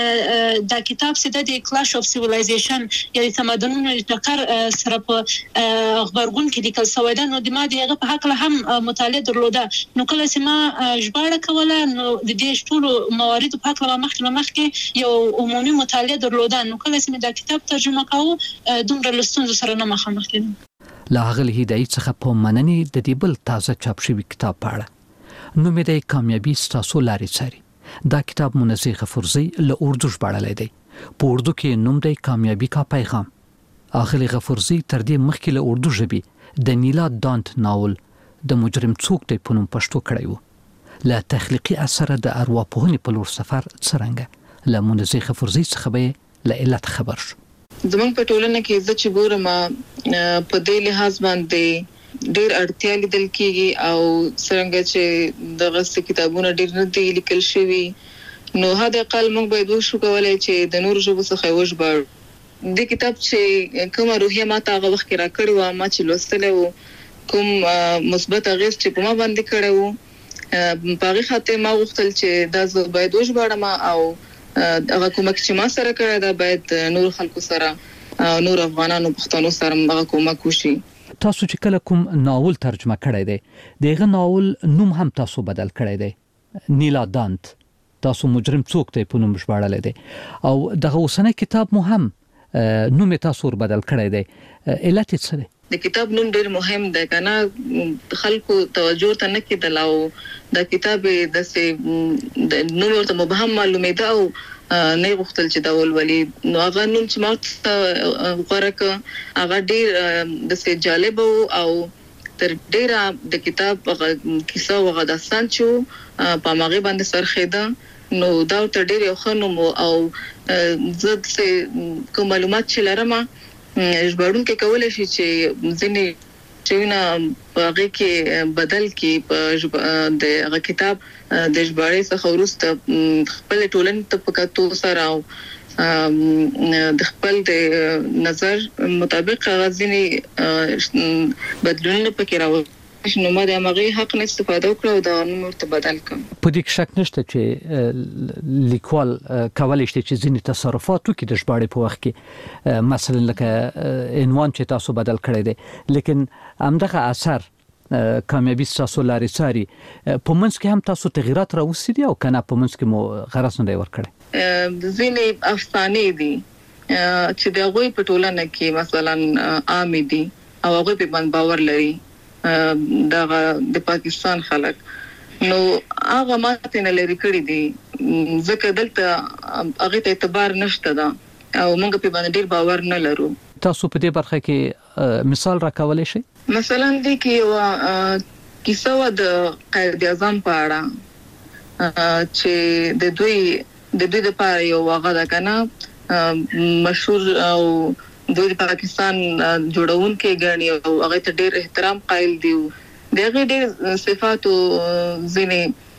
دا کتاب چې د کلاش اف سیویلایزیشن یا د تمدنونو د ټکر سره په خبرګون کې لیکل شوی ده نو د ما د هغه په هکله هم مطالعه درلوده نو کله چې ما ژباړه کوله نو د دې ټولو مواردو په هکله مخکې مخکې یو عمومي مطالعه درلوده نو کله چې مې دا کتاب ترجمه کاوه دومره له ستونزو سره نه مخامخ کېدم. له هغې هدایي څخه په مننې د دې بل تازه چاپ شوي کتاب په اړه نوم یې دی کامیابي ستاسو لارې څاري. دا کتاب منزه غفورزی له اردو ژباړلی دی. په اردو کې نوم دی کامیابي کا پیغام. اغلې غفورزی تر دې مخکې له اردو ژبې د نیلا دانت ناول د مجرم څوک دی په نوم پښتو کړی و. له تخلیقي اثره د ارواپوهنې په لور سفر څرنګه له منزه غفورزی څخه به له علت خبر شو. زمونږ په ټولنه کې زه چې ګورم په دې لحاظ باندې ډېر اړتیا لیدل کېږي او څرنګه چې دغه کتابونه ډېر نه دي لیکل شوي نو حد اقل موږ باید وشو کولی چې د نورو ژبو څخه یې وژباړو. دې کتاب چې کومه روحیه ما ته هغه وخت کې راکړې وه ما چې لوستلی و کوم مثبت اغېز چې په ما باندې کړی و په هغې خاطر ما غوښتل چې دا زه باید وژباړم او هغه کومک چې ما سره کړی دا باید نور خلکو سره نور افغانانو پښتنو سره هغه کومک وشي. تاسو چې کله کوم ناول ترجمه کړی دی دغه ناول نوم هم تاسو بدل کړی دی، نیلا دانت، تاسو مجرم څوک دی په نوم ژباړلی دی، او دغه اوسنی کتاب مو هم نوم تاسو ور بدل کړی دی، علت یې څه دی؟ د کتاب نوم ډیر مهم دی کنه، خلکو توجه ته نه کېدل او د کتاب د سه نوم ورته مبهم معلومېده او نه غوښتل چې دا ولولي. نو هغه نوم چې ما غوړه ک هغه ډیر د سه جالب او تر ډیره د کتاب کیسه او غدا سانچو په ماغه باندې سرخېده. نو دا تر ډیر یو خنوم او زه د کوم معلومات چې لرم ژباړون کې کولای شي چې ځینې چېونه هغه کې بدل کې په د هغه کتاب د ژباړې څخه وروسته خپل ټولنې ته پکاتو سره او د خپل د نظر مطابق هغه ځینې بدلونونه پکې راوړل نو ما د هغه حق نه استفاده وکړه او دا نوم ورته بدل کړم. په دې شک نشته چې لیکوال کولای شي چې ځینې تصرفات وکړي د ژباړې په وخت کې، مثلا لکه عنوان چې تاسو بدل کړی دی، لیکن همدغه اثر کامیابی تاسو لارې ساري په منځ کې هم تاسو تغیرات راوستي دي او کنه په منځ کې مو غرض نه دی ورکړی؟ ځینې افسانې دي چې د هغوی په ټولنه کې مثلا عام دي او هغوی په باندې باور لري دغه د پاکستان خلک، نو هغه ماته نه لري کړی دي ځکه دلته هغه ته اعتبار نشته دا او موږ په باندې ډیر باور نه لرو. تاسو په دې برخه کې مثال راکولای شئ؟ مثلا د کې یو کیسه و د قائد اعظم په اړه چې د دوی د دوی د پاره یو هغه دا کنه مشهور او دوی د پاکستان جوړون کې غني او هغه ته ډېر احترام قائل دي. دغه ډېر صفات او ځینې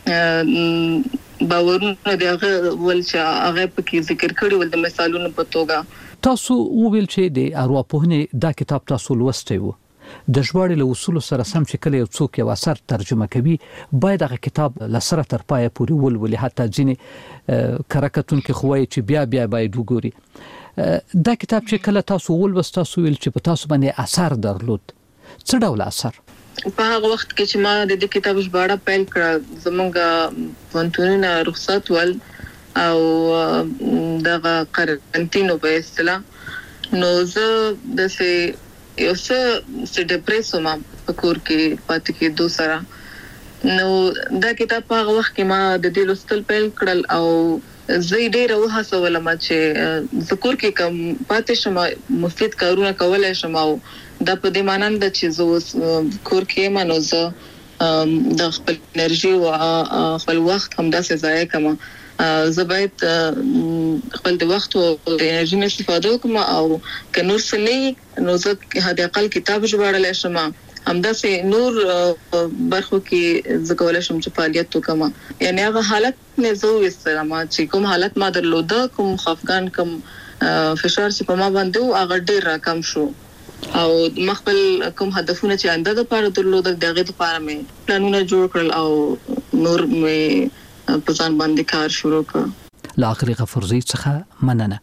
باورونه دغه ول چې هغه په کې ذکر کړي ول د مثالونو په توګه. تاسو وویل چې د ارواپوهنې دا کتاب تاسو لوستی وو، د ژباړې له اصولو سره سم چې کله یو څوک یو اثر ترجمه کوي باید هغه کتاب لسره تر پایه پورې ولولي، حتی ځینې کرکټونکي خو وایي چې بیا بیا باید وګوري. دا کتاب چې کله تاسو ولوست تاسو ویل چې په تاسو باندې اثر درلود، څه ډول اثر؟ په هغه وخت کې چې ما د دې کتاب ژباړه پیل کړه زمونږ پوهنتونونه رخصت ول او دغه قرنټینو په اصطلاح، نو زه د سه یو څه څه ډیپریسوم په کور کې پاتې کېدو سره. نو دا کتاب په هغه وخت کې ما د دې لوستل پیل کړل او زه ډېر وهڅولم چې ذکر کې کم پاتې شم، مفید کارونه کولای شم او دا په دې معنی ده چې زه کور کې منو زه د خپل انرژي او خپل وخت هم داسې ضایع کوم. زه باید خپل د وخت او د انرژي نه استفاده وکړم او که نور څه نه نو زه هدا اقل کتاب ژباړلی شم، همداسې نور برخو کې زه کولی شم چې فعالیت وکړم. یعنې هغه حالت نه زه وویستلم چې کوم حالت ما درلوده، کوم خفګان، کوم فشار چې په ما باندې و هغه ډېر راکم شو او ما خپل کوم هدفونه چې آینده دپاره درلودل د هغې دپاره مې پلانونه جوړ کړل او نور مې په ځان باندې کار شروع کړ. له آخري غفورزی څخه مننه.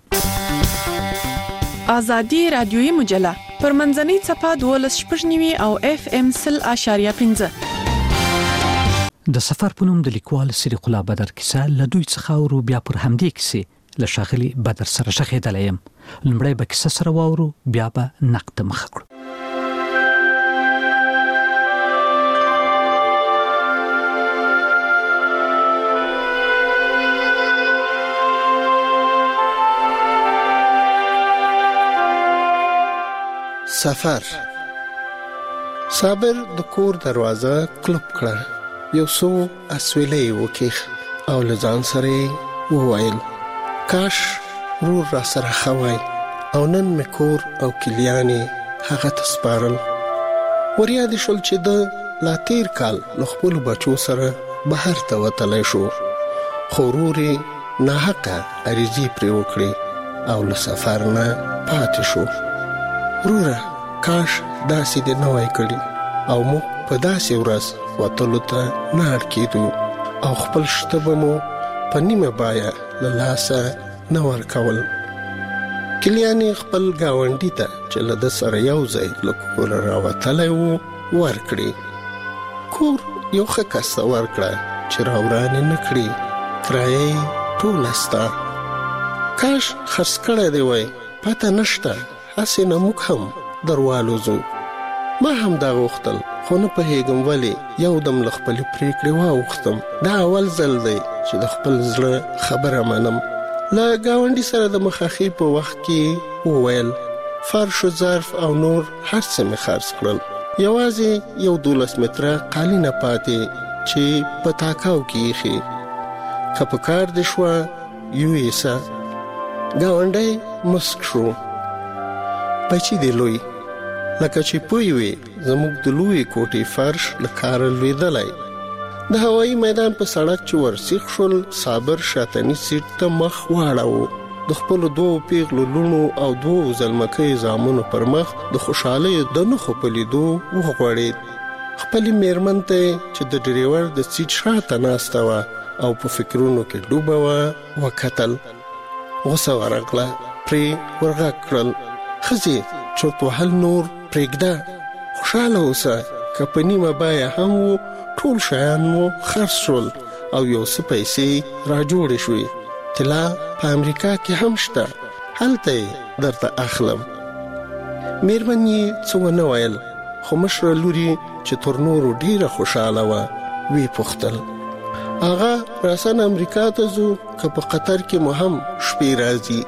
آزادي رادیوي مجله پر منځنۍ څپه دولس شپږ نیوي او اف ام سل اشاریه پنځه. د سفر په نوم د لیکوال صدیق الله بدر کیسه له دوی څخه ورو بیا پر همدې کیسې له ښاغلي بدر سره شخېدلی یم. لومړی به کیسه سره واورو، بیا به نقد ته مخه کړو. سفر. صابر د کور دروازه کلپ کړه، یو څو اسویلې وکیخ او لزان سره وویل کاش رور را سره خوای او نن مې کور او کلیانې هغه ته سپارل. وریا دې شول چې د لا تیر کال له خپلو بچو سره بهر ته وتلی شو، خو رور یې ناحقه عریضې پرې وکړې او له سفر نه پاتې شو. وروره کاش داسې دې نه وای کړي او موږ په داسې ورځ وتلو ته نه اړ کېدو او خپل شته به مو په نیمه بیه له لاسه نه ورکول. کلیانې خپل گاونډي ته چې له ده سره یو ځای له کوره راوتلی و ورکړي. کور یو ښه کس ته ورکړه چې راورانې نه کړي، کرایه یې ټوله ستا. کاش خرڅ کړی دی وای، پته نشته، هسې نه موږ هم دروالوځو. ما هم دا غوښتل، خو نه پوهېږم ولې یو دم له خپلې پرېکړې واوښتم. دا اول ځل دی چې د خپل زړه خبره منم. له ګاونډي سره د مخاخي په وخت کې وویل فرش و ظرف او نور هر څه مې خرڅ کړل، یوازې یو دولس متره قالینه پاتې چې په تاکاو کې ایښې. که په کار دې شوه یویسه. ګاونډی مسک شو. بچي دې لوی، لکه چې پوی وي زموږ د لوی کوټې فرش له کاره لوېدلی. د هوایي میدان په سړک چې ورسیخ شول، صابر شاتني سیټ ته مخ واړاوه. د خپلو دوو پیغلو لوڼو او دوو زلمکیو زامنو پر مخ د خوشحالیو د نښو په لیدو وغوړېد. خپلې میرمن ته چې د ډریور د سیټ شاته ناسته وه او په فکرونو کې ډوبه وه وکتل. غوسه ورغله، پرې ورغږ کړل. ښځې چرت وهل نور پرېږده، خوشحاله اوسه. که په نیمه بیه هم و، ټول شیان مو خرڅ شول او یو څه پیسې را جوړې شوې. طلا په امریکا کې هم شته، هلته یې درته اخلم. میرمن یې څه ونه ویل، خو مشره لوري چې تر نورو ډیره خوشحاله وه وی پوښتل هغه راسن امریکا ته ځو که په قطر کې مو هم شپې راځي؟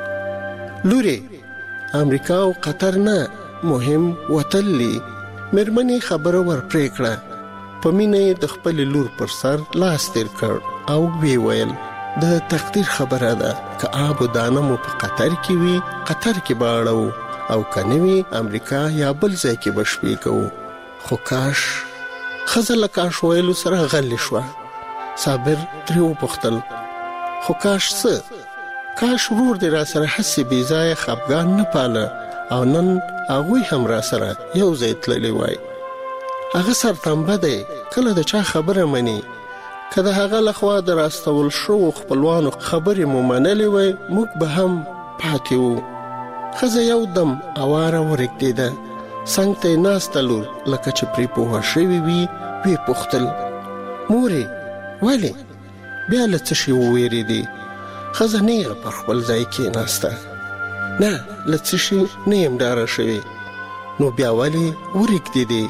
لوري امریکا او قطر نه، مهم وتلی. میرمنې خبره ور پرې کړه. په مینه د خپل لور پر سر لاس تیر کړ او وی ویل د تقدیر خبره ده، که آب و دانه مو په قطر کې وي قطر کې باړو، او کنه وی امریکا یا بل ځای کې بشپې کوو. خو کاش خزل کاش ویلو سره غل شو. صابر تریو پختل خو کاش څه؟ کاش ورور دې را سره حسي بي ځای خپګان نه پاله او نن هغه هم را سره یو ځای تللی وای. هغه سرتنبه دی، کله د چا خبره مني. کله هغه لخوا دراستول شو خپلوانو خبرې مو منلې وای، موږ به هم پاتې وو. خزه یو دم اواره ورګدیده، څنګه ته ناستلور لکه چې پری پوها شوی وی وی پختل موري ولی بیا لته شی وېری دی. خزه نه پر خپل ځای کې ناسته، نه لته شی نیم دار شوی. نو بیا ولی ورګدیدي.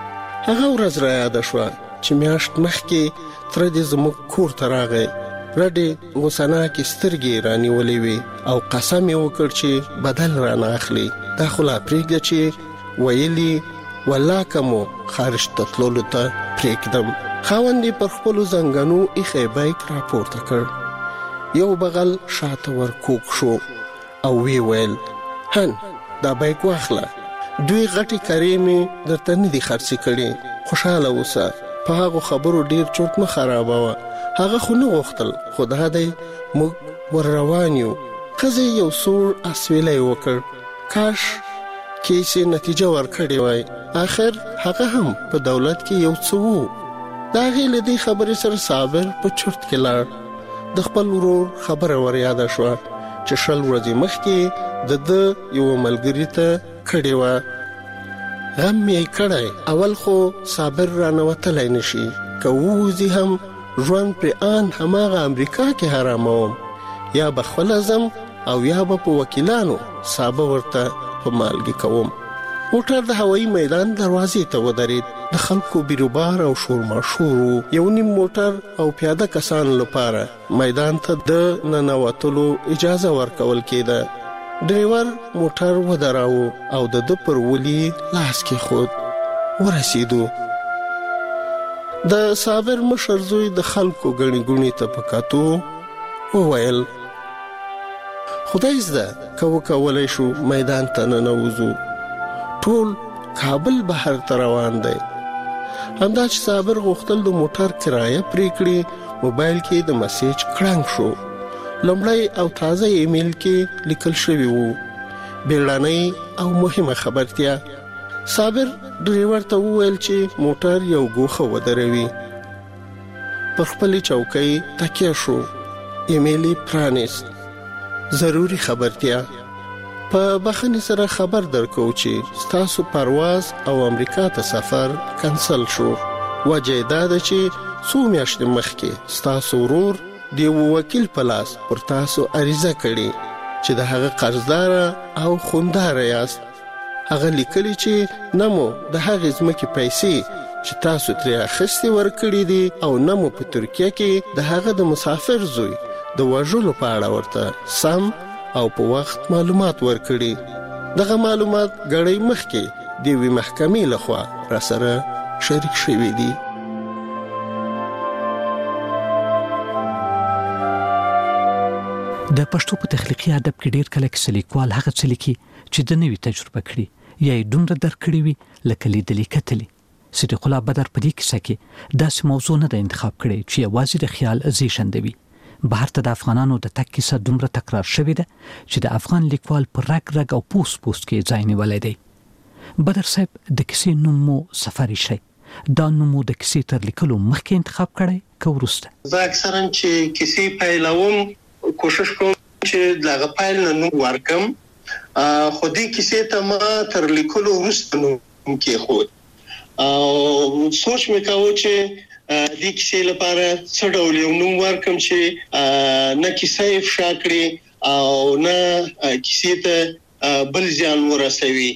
هغه ورځ را یاد شو چې میاشت مخکې تر دې زموږ کور ته راغی. رډې غوسنا کې سترګې رانیولې وي او قسم یې وکړ چې بدل را نه اخلي. دا خو لا پرېږده چې ویلي والله کمو خارج تطلولو ته پرېږدم. خاوند پر خپلو زنګنو ایښی بیک راپورته کړ، یو بغل شاته ور کوږ شو او وی ویل هن دا بیک واخله، دوی غټي کرې مې درته نه دي خرڅې کړې، خوشحاله اوسه. په هغو خبرو ډیر چورت مه خرابوه. هغه خو نه غوښتل، خو دا دی موږ ور روان یو. ښځې یو سوړ اسویلی وکړ، کاش کیسې نتیجه ورکړې وای. آخر هغه هم په دولت کې یو څه وو. د هغې له دې خبرې سره صابر په چورت کې لاړ. د خپل ورور خبره ور یاده شوه چې شل ورځې مخکې د ده یو ملګري ته کړې وه. غم یې کړی، اول خو صابر رانوتلی نشي، که ووځي هم ژوند پرې آن هماغه امریکا کې حراموم، یا به خپله ځم او یا به په وکیلانو سابه ورته په مالګې کوم. موټر د هوایي میدان دروازې ته ودرېد. د خلکو بیروبار او شورماشور، یو نیم موټر او پیاده کسانو لپاره میدان ته د ننوتلو اجازه ورکول کېده. ډریور موټر ودراوه او د ده پر ولي لاس کې خود ورسېدو. د صابر مشر زوی د خلکو ګڼې ګوڼې ته په کتو وویل خدای زده که وکولی شو میدان ته ننوځو، ټول کابل بهر ته روان دی. همدا چې صابر غوښتل د موټر کرایه پرې کړي، موبایل کې د مسیج کړنګ شو. لومړی او تازه ایمیل کې لیکل شوی وو، بیړنۍ او مهمه خبرتیا. صابر ډریور ته وویل چې موټر یو ګوښه ودروي. پر خپلې چوکۍ تکیه شو، ایمیل یې پرانیست. ضروري خبرتیا، په بخښنې سره خبر درکو چې ستاسو پرواز او امریکا ته سفر کنسل شو. وجه دا ده چې څو میاشتې مخکې ستاسو ورور د یو وکیل په لاس پر تاسو عریضه کړې چې د هغه قرضدار او خوندار یاست. هغه لیکلي چې نه مو د هغې ځمکې پیسې چې تاسو ترې اخیستې ورکړي دي او نه مو په ترکیه کې د هغه د مسافر زوی د وژلو په اړه ورته سم او په وخت معلومات ورکړي. دغه معلومات ګړی مخکې د یوې محکمې لخوا را سره شریک شوي دي. د پښتو په تخلیقي ادب کې ډېر کله کیسه لیکوال هغه څه لیکي چې د نوې تجربه کړي یا یې دومره درک کړي وي لکه لیدلي کتلي. صدیق الله بدر په دې کیسه کې داسې موضوع نه ده انتخاب کړې چې یوازې د خیال زیږندوي. بهر ته د افغانانو د تک کیسه دومره تکرار شوې ده چې د افغان لیکوال پر رګ رګ او پوس پوس کې ځای نیولی دی. بدر صاحب د کیسې نوم مو سفر شي. دا نوم مو د کیسې تر لیکلو مخکې انتخاب کړی که وروسته؟ زه اکثرا چې کیسې پیلوم کوشش کوم چې دغه پیل نه نوم ورکم، خو دې کیسې ته ما تر لیکلو وروسته نوم کېښود او سوچ مې کاوه چې دې کیسې لپاره څه ډول یو نوم ورکم چې نه کیسه یې افشا کړي او نه کیسې ته بل زیان ورسوي.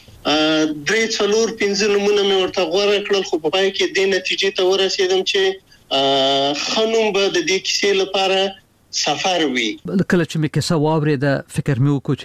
درې څلور پنځه نومونه مې ورته غوره کړل، خو په پای کې دې نتیجې ته ورسېدم چې ښه نوم به د دې کیسې لپاره سفر وي. کله چې مې کیسه واورېده فکر مې وکړو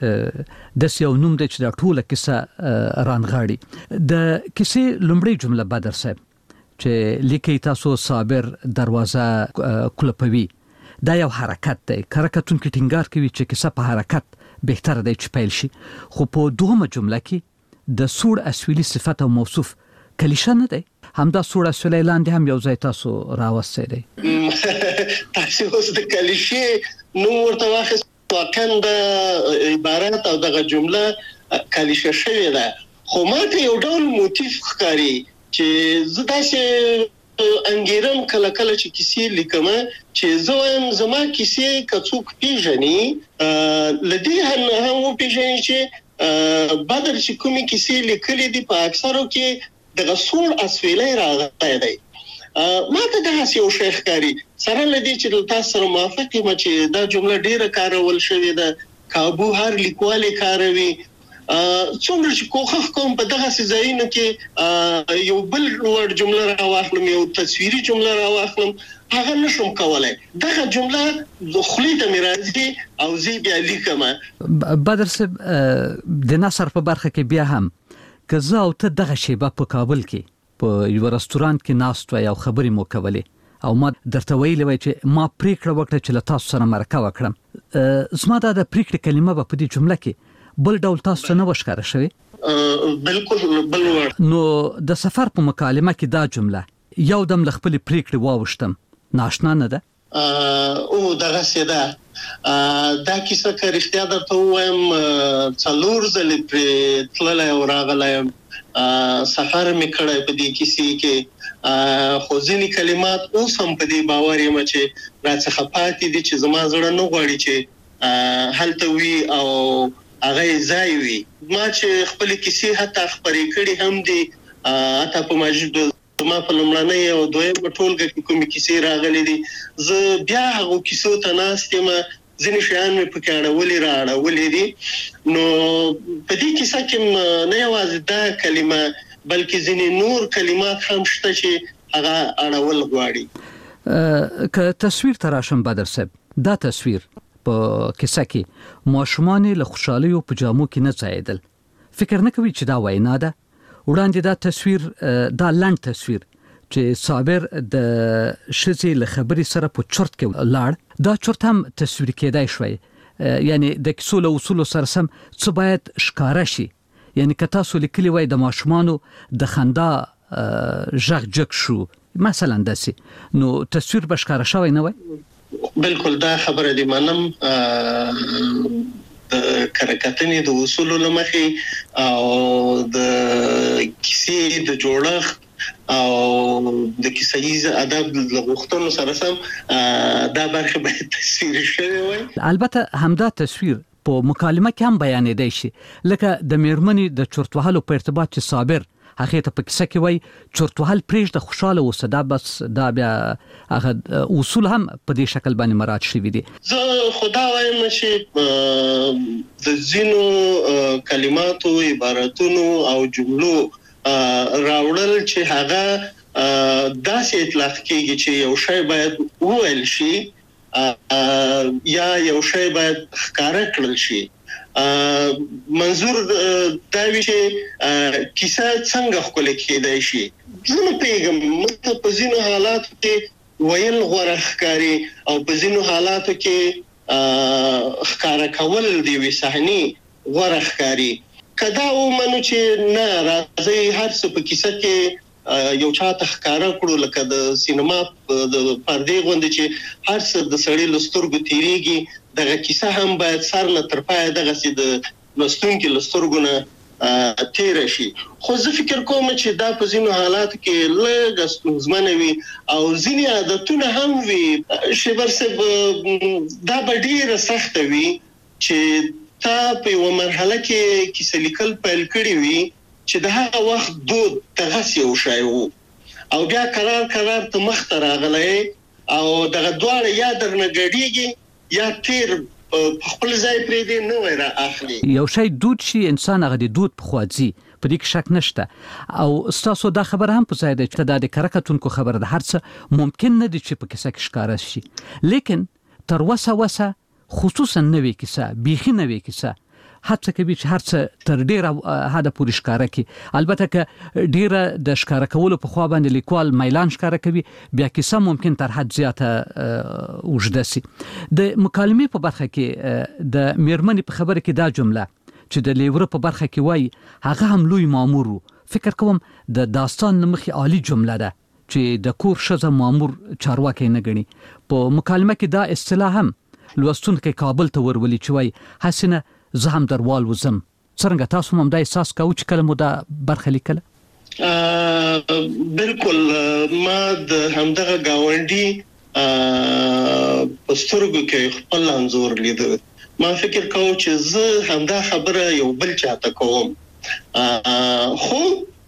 چې داسې یو نوم دی چې دا ټوله کیسه رانغاړي. د کیسې لومړۍ جمله بدر صاحب چې لیکي تاسو صابر دروازه کلپوي، دا یو حرکت دی. حرکتونکي ټینګار کوي چې کیسه په حرکت بهتره دی چې پیل شي، خو په دومره جمله کې د سوړ اسویلي صفت او موصوف کلیشه نه دی. همدا سوړ اسویلي لاندې هم یو ځای تاسو راوستی دی. تاسو اوس د کلیشې نوم ورته واخیست، واقعا د عبارت او دغه جمله کلیشه شوې ده، خو ماته یو ډول موتیف ښکاري چې زه داسې انګیرم کله کله چې کیسې لیکم چې زه وایم زما کیسې که څوک پیژني له دې هم وپیژني چې بدر چې کومې کیسې لیکلې دي په اکثرو کې دغه سوړ اسویلی راغلی دی. ما ته داسې یو شی ښکاري، سره له دې چې تاسو سره موافق یم چې دا جمله ډېره کارول شوې ده، کابو هر لیکوال یې کاروي. څومره چې کوښښ کوم په دغسې ځایونو کې یو بل لوړ جمله راواخلم، یو تصویري جمله راواخلم، هغه نشم کولی. دغه جمله خولې ته مې راځي او زه بیا لیکم. بدر صاحب د نثر په برخه کې بیا هم که زه او ته دغه شیبه په کابل کې په یو رستورانت کې ناست وای او خبرې مو کولې او ما درته ویلې وای چې ما پریکړه وکړه چې له تاسو سره مرکه وکړم، زما دا د پریکړې کلمه به په دې جمله کې بل ډول تاسو ته نه وه ښکاره شوې؟ بالکل بل وړ. نو د سفر په مکالمه کې دا جمله یو دم له خپلې پریکړې واوښتم، ناشنا نه ده؟ او دغسې ده. دا کیسه که رښتیا درته ووایم څلور ځلې پرې تللی او راغلی یم، سفر مې کړی په دې کیسې کې، خو ځینې کلمات اوس هم په دې باور یم چې راڅخه پاتې دي چې زما زړه نه غواړي چې هلته وي او هغه یې ځای وي. ما چې خپلې کیسې حتی خپرې کړي هم دي، حتی په مجید ما په لومړنۍ او دویمه ټولګه کې کومې کیسې راغلې دي، زه بیا هغو کیسو ته ناست یم، ځینې شیان مې پکې اړولې را اړولې دي. نو په دې کیسه کې نه یوازې دا کلمه بلکې ځینې نور کلمات هم شته چې هغه اړول غواړي. که تصویر ته راشم بدر صاحب، دا تصویر په کیسه کې ماشومان له خوشحالیو په جامو کې نه ځایېدل. فکر نه کوي چې دا وینا ده؟ وړاندې دا تصویر، دا لنډ تصویر چې صابر د ښځې له خبرې سره په چرت کې لاړ، دا چرت هم تصویر کېدای شوی، یعنی د کیسو له اصولو سره سم څه باید ښکاره شي. یعنی که تاسو لیکلي وای د ماشومانو د خندا غږ جګ شو مثلا داسې، نو تصویر به ښکاره شوی نه وای؟ بالکل دا خبره دې منم. د کرکټنې د اصولو له مخې او د کیسې د جوړښت او د کیسه‌ییز ادب له غوښتنو سره سم دا برخه باید تصویر شوی وای. البته همدا تصویر په مکالمه کې هم بیانېدای شي، لکه د میرمنې د چرت وهلو په ارتباط چې صابر هغه ته په کیسه کې وای چرت وهل پرېږده خوشاله اوسه، دا بس دا بیا هغه اصول هم په دې شکل باندې مراعات شوي دي. زه خدا وایم چې د ځینو کلماتو عبارتونو او جملو راوړل چې هغه داسې اطلاق کېږي چې یو شی باید وویل شي یا یو شی باید ښکاره کړل شي. منظور دا وی چې کیسه څنګه ښکلې کېدای شي. زه نه پوهېږم، موږ په ځینو حالاتو کې ویل غوره ښکاري او په ځینو حالاتو کې ښکاره کول د یوې صحنې غوره ښکاري. که دا ومنو چې نه راځئ هر څه په کیسه کې یو چاته ښکاره کړو، لکه د سینما د پردې غوندې چې هر څه د سړي له سترګو تېرېږي، دغه کیسه هم باید سر نه تر پایه دغسې د لوستونکي له سترګو نه تېره شي. خو زه فکر کوم چې دا په ځینو حالاتو کې لږ ستونزمنه وي او ځینې عادتونه هم وي. شیبر صاحب دا به ډېره سخته وي چې تا په یوه مرحله کې کیسه لیکل پیل کړي وي چې د هغه وخت دود دغسې یو شی و او بیا قرار قرار ته مخ ته راغلی او دغه دواړه یا درنه ګډېږي یا تیر په خپل ځای پرېږدي، نوی را اخلي. یو شی دود شي انسان هغه د دود په خوا ځي، په دې کې شک نشته. او ستاسو دا خبره هم په ځای ده چې دا د کره کتونکو خبره ده، هر څه ممکن نه دي چې په کیسه کې ښکاره شي، لیکن تر وسه وسه خصوصا نوې کیسه، بیخي نوې کیسه هڅه کوي چې هر څه تر ډیره حده پورې ښکاره کړي. البته که ډیره د ښکاره کولو په خوا باندې لیکوال میلان ښکاره کوي، بیا کیسه ممکن تر حد زیاته اوږده سي. د مکالمې په برخه کې د میرمنې په خبره کې دا جمله چې د لیوره په برخه کې وایي هغه هم لوی مامور و، فکر کوم د داستان نه مخکې عالی جمله ده چې د کور ښځه مامور چارواکی نه ګڼي. په مکالمه کې دا اصطلاح هم لوستونکی کابل ته ورولي چې وایي هسې نه زه هم دروال وزم. څرنګه تاسو هم دا احساس کوئ چې کله مو دا برخه لیکله؟ بالکل، ما د همدغه ګاونډي په سترګو کې خپل انځور لیده. ما فکر کوم چې زه همدا خبره یو بل چاته کوم، خو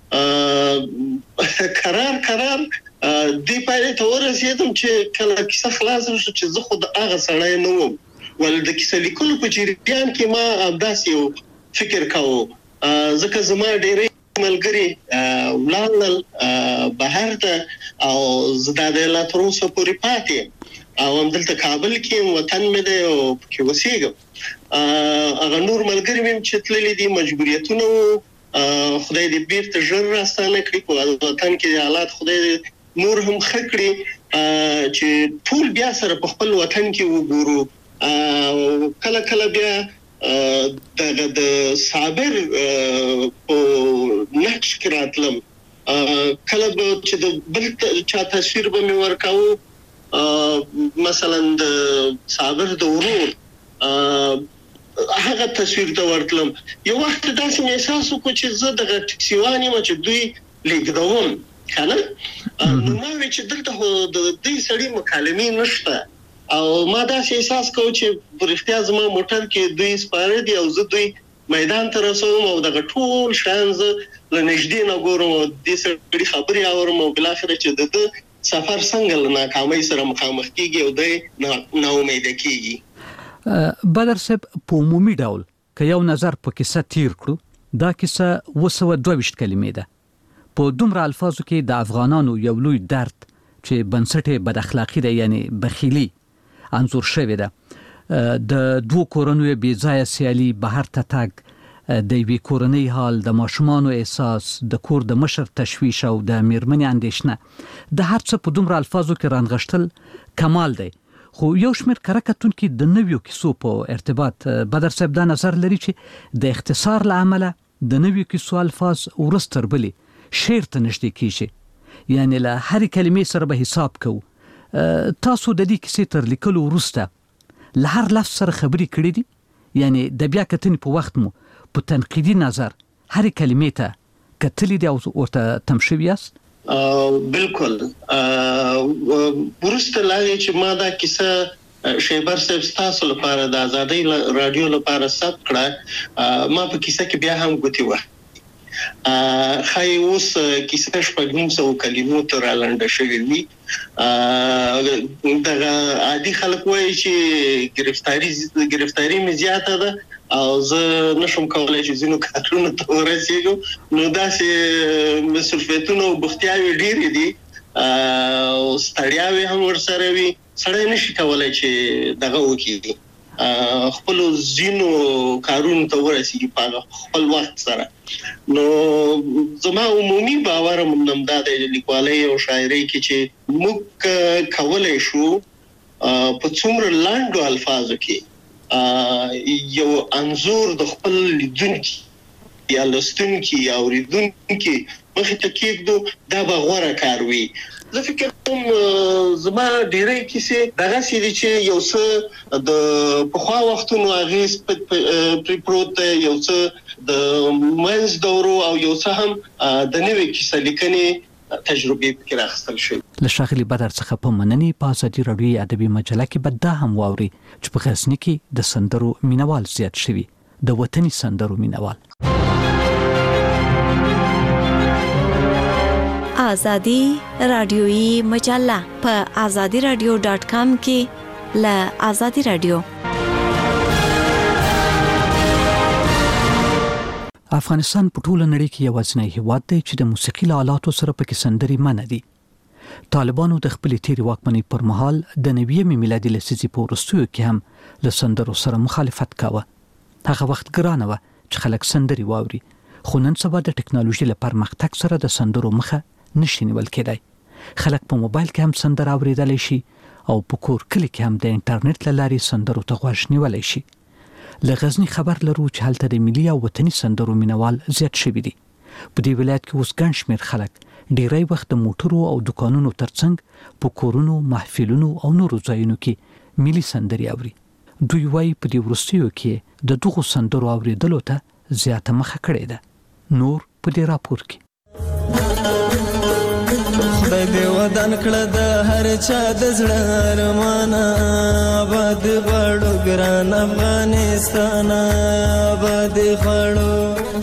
قرار قرار دی پایلې ته ورسېدم چې کله کیسه خلاصه شوه چې زه خو د هغه سړی نه وم، ول د کیسه لیکلو په جریان کې ما همداسې یو فکر کوم، ځکه زما ډېری ملګري ولاړل بهر ته او زه دا د لا تر اوسه پورې پاتې یم او همدلته کابل کې وطن مې دی او پکې اوسېږم. هغه نور ملګري مې چې تللي دي مجبوریتونه وو، خدای دې بیرته ژر راستانه کړي، په وطن کې حالات خدای دې نور هم ښه کړي چې ټول بیا سره په خپل وطن کې وګورو. کله کله بیا دغه د صابر په نقش کې راتلم، کله به چې د بل چا تصویر به مې ورکاوه، مثلا د صابر د ورور هغه تصویر ته ورتلم. یو وخت داسې مې احساس وکړ چې زه دغه ټکسیوان یم چې دوی لیږدوم که نه، نو ما وی چې دلته د دې سړي مکالمې نشته او ما داسې احساس کوم چې په رښتیا زما موټر کې دوی سپاره دي او زه دوی میدان ته رسوم او دغه ټول شیان زه له نږدې نه ګورم او دې سړي خبرې اورم او بالاخره چې د ده سفر څنګه له ناکامۍ سره مخامخ کېږي او دی ناامیده کېږي. بدر صاحب، په عمومي ډول که یو نظر په کیسه تیر کړو، دا کیسه اوه سوه دوه ویشت کلمې ده. په دومره الفاظو کې د افغانانو یو لوی درد چې بنسټ یې بد اخلاقي ده، یعنی بخیلي، انځور شوې ده. د دوو کورنیو بې ځایه سیالي، بهر ته تګ، د یوې کورنۍ حال، د ماشومانو احساس، د کور د مشر تشویش او د میرمنې اندېښنه، د هر څه په دومره الفاظو کې رانغښتل کمال دی. خو یو شمېر کره کتونکي د نویو کیسو په ارتباط بدر صاحب دا نظر لري چې د اختصار له امله د نویو کیسو الفاظ ورځ تر بلې شعر ته نږدې کېږي، یعنی له هرې کلمې سره به حساب کوو. تاسو د دې کیسې تر لیکلو وروسته له هر لفظ سره خبرې کړې دي؟ یعنی د بیا کتنې په وخت مو په تنقیدي نظر هرې کلمې ته کتلې دي او ورته تم شوي یاست؟ بالکل. وروسته لا چې ما دا کیسه شیبر صاحب تاسو لپاره د ازادۍ رادیو لپاره ثبت کړه ما په کیسه کې بیا هم ګوتی و خای اوس کیسه شپږ نیم سو کلمو تر لاندې شوی وي دا عادي خلک وایي چې گرفتاری گرفتاری مې زیاته ده او زه نشم کولای چې زینو کارونه ته ورسېږم نو داسې مسؤلیتونه او بختیاوي ډېرې دي او ستړیاوي هم ورسره وي سړی نشي کولای چې دغه وکړي خپل زینو کارونه ته ورسېږي په خپل وخت سره نو زما عمومي باور منم دا د لیکوالۍ او شاعرۍ کې چې موږ کولای شو په څومره لاندو الفاظو کې یو انزور د خپل لیدونکي یا لوستونکي یا اوریدونکي مخې ته کېږدو دا به غوره کار وي زه فکر کوم زما ډېرې کیسې دغسې دي چې یو څه د پخوا وختونو اغېز پرې پروت دی یو څه د منځ دورو او یو څه هم د نوې کیسه لیکنې تجربې پکې راخیستل شوي له ښاغلي بدر څخه په مننې په ازادي راډیو ادبي مجله کې به دا هم واوري چې په غزني کې د سندرو مینوال زیات شوي د وطني سندرو مینوال ازادي راډیوي مجله په ازادي راډیو ډاټ کام کې ل ازادي راډیو افغانستان په ټوله نړۍ کې یوازینی هیواد دی چې د موسیقي له آلاتو سره پکې سندرې منع دي. طالبانو د خپلې تیرې واکمنۍ پر مهال د نویمې میلادي لسیزې په وروستیو کې هم له سندرو سره مخالفت کاوه. هغه وخت ګرانه وه چې خلک سندرې واوري، خو نن سبا د ټکنالوژي له پرمختګ سره د سندرو مخه نشي نیول کېدای. خلک په موبایل کې هم سندره اورېدلی شي او په کور کلي کې هم د انټرنیټ له لارې سندرو ته غوږ نیولی شي. له غزني خبر لرو چې هلته د ملي او وطني سندرو مینوال زیات شوي دي. په دې ولایت کې اوس ګڼ شمېر خلک ډیری وخت د موټرو او دکانونو ترڅنګ په کورونو، محفلونو او نورو ځایونو کې ملي سندرې اوري. دوی وایي په دې وروستیو کې د دغو سندرو اورېدلو ته زیاته مخه کړې ده. نور په دې راپور کې خدای دې ودان کړه د هر چا د زړه ارمانه آباد غواړو ګران افغانستان آباد غواړو.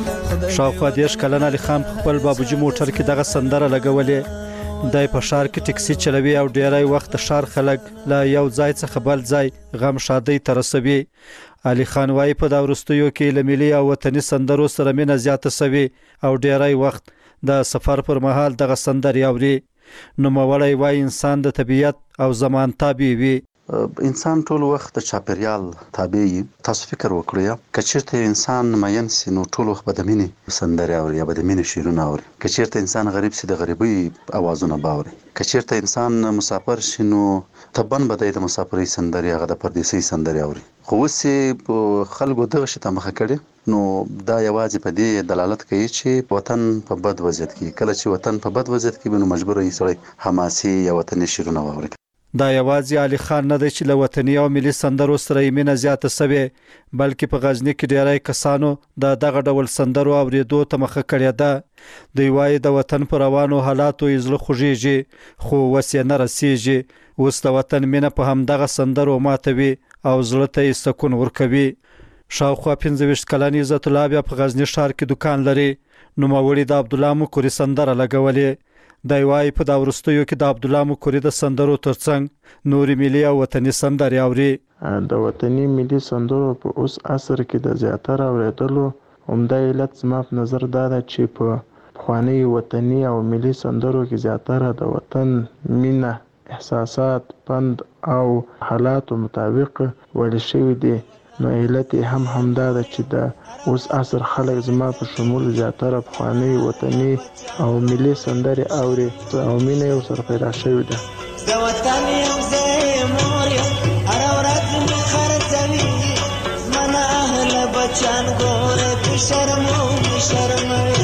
شاوخوا دېرش کلن علي خان په خپل بابوجي موټر کې دغه سندره لګولې. دی په ښار کې ټکسي چلوي او ډیری وخت د ښار خلک له یو ځای څخه بل ځای غم شادۍ ته رسوي. علي خان وایي په دا وروستیو کې له ملي او وطني سندرو سره مینه زیاته سوي او ډیری وخت د سفر پر مهال دغه سندرې اوري. نوموړی وایي انسان د طبیعت او زمان تابع وي. انسان ټول وخت د چاپیریال تابع وي. تاسو فکر وکړئ که چېرته انسان مین سي نو ټول وخت به د مینې سندرې اوري یا به د مینې شعرونه اوري. که چېرته انسان غریب سي د غریبۍ اوازونه به اوري. که چېرته انسان مسافر شي نو طبعا به دی د مسافرۍ سندرې هغه د پردیسۍ سندرې اوري. خو اوس یې خلکو دغه شي ته مخه کړې نو دا یوازې په دې دلالت کوي چې وطن په بد وضعیت کې کله چې وطن په بد وضعیت کې نو مجبور یې سړی حماسي یا وطني شعرونه واوري. دا یوازې علي خان نه دی چې له وطني او ملي سندرو سره یې مینه زیاته سوې بلکې په غزني کې ډیری کسانو د دغه ډول سندرو اورېدو ته مخه کړې ده. دوی وایي د وطن په روانو حالاتو یې زړه خوږېږي خو وس یې نه رسېږي. اوس د وطن مینه په همدغه سندرو ماتوي او زړه ته یې سکون ورکوي. شاوخوا پنځه ویشت کلن عزت الله بیا په غزني ښار کې دکان لري. نوموړي د عبدالله مکوري سندره لګولې. دی وایي په دا وروستیو کې د عبدالله مکوري د سندرو ترڅنګ نورې ملي او وطني سندرې اوري. د وطني ملي سندرو په اوس عصر کې د زیاتره اورېدلو عمده علت زما په نظر دا ده چې په پخواني وطني او ملي سندرو کې زیاتره د وطن مینه، احساسات، پند او حالاتو مطابق ویل شوي دي. نو علت هم همدا ده چې د اوس عصر خلک زما په شمول زیاتره پخواني وطني او ملي سندرې اوري او مینه یې ورسره پیدا شوې ده. د وطن یم زه مور یم هره ورځ مې خرڅوي زمانه اهله بچیان ګوره که شرموي شرموي.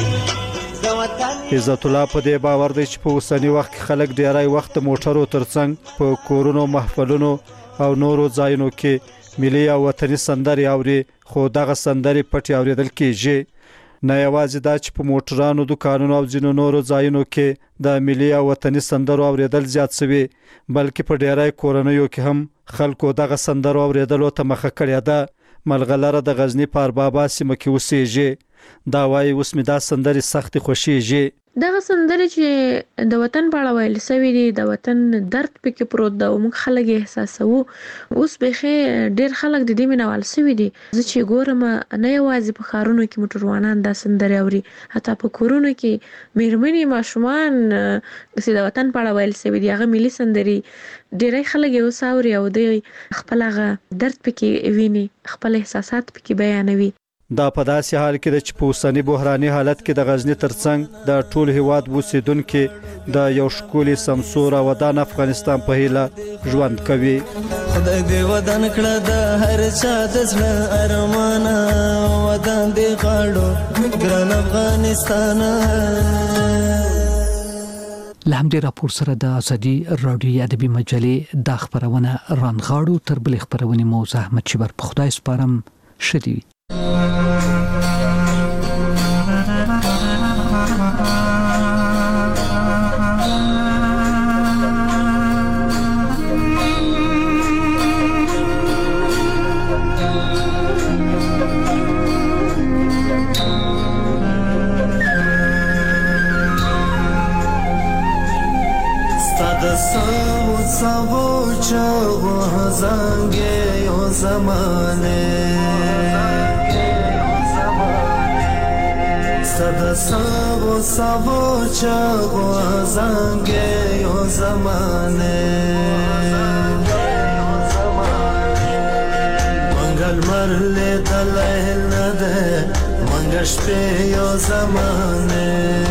عزت الله په دې باور دی چې په اوسني وخت کې خلک ډیری وخت د موټرو ترڅنګ په کورونو، محفلونو او نورو ځایونو کې ملي او وطني سندرې اوري خو دغه سندرې پټې اورېدل کېږي. نه یوازې دا چې په موټرانو، دکانونو او ځینو نورو ځایونو کې د ملي او وطني سندرو اورېدل زیات سوي بلکې په ډیری کورنیو کې هم خلکو دغه سندرو اوریدلو ته مخه کړې ده. ملغلره د غزنی په اربابا سیمه کې اوسېږي. دا وایي اوس مې دا سندرې سختې خوښېږي. دغه سندرې چې د وطن په اړه ویل سوي دي، د وطن درد پکې پروت ده او موږ خلک یې احساسوو. اوس بیخي ډېر خلک د دې مینوال سوي دي. زه چې ګورم نه یوازې په ښارونو کې موټروانان دا سندرې اوري، حتی په کورونو کې مېرمنې، ماشومان چې د وطن په اړه ویل سوي دي، هغه ملي سندرې ډېری خلک یې اوس اوري او دوی خپل هغه درد پکې ویني، خپل احساسات پکې بیانوي. دا په داسې حال کې ده چې په اوسني بحراني حالت کې د غزنی ترڅنګ د ټول هیواد اوسیدونکي د یو ښکلي سمسور او ودان افغانستان په هیله ژوند کوي. خدای دې ودان کړه د هر چا د زړه ارمانه، ودان دې غواړو ګران افغانستان. له همدې راپور سره د ازادي راډیوي ادبي مجلې دا خبرونه رانغاړو. تر بلې خبرونې مو زحمت شبر په خدای سپارم. شدي سبو سبو چاگو زنگه یو زمانه صدا سبو سبو چاگو زنگه یو زمانه منگل مرل دلیل نده منگش پی یو زمانه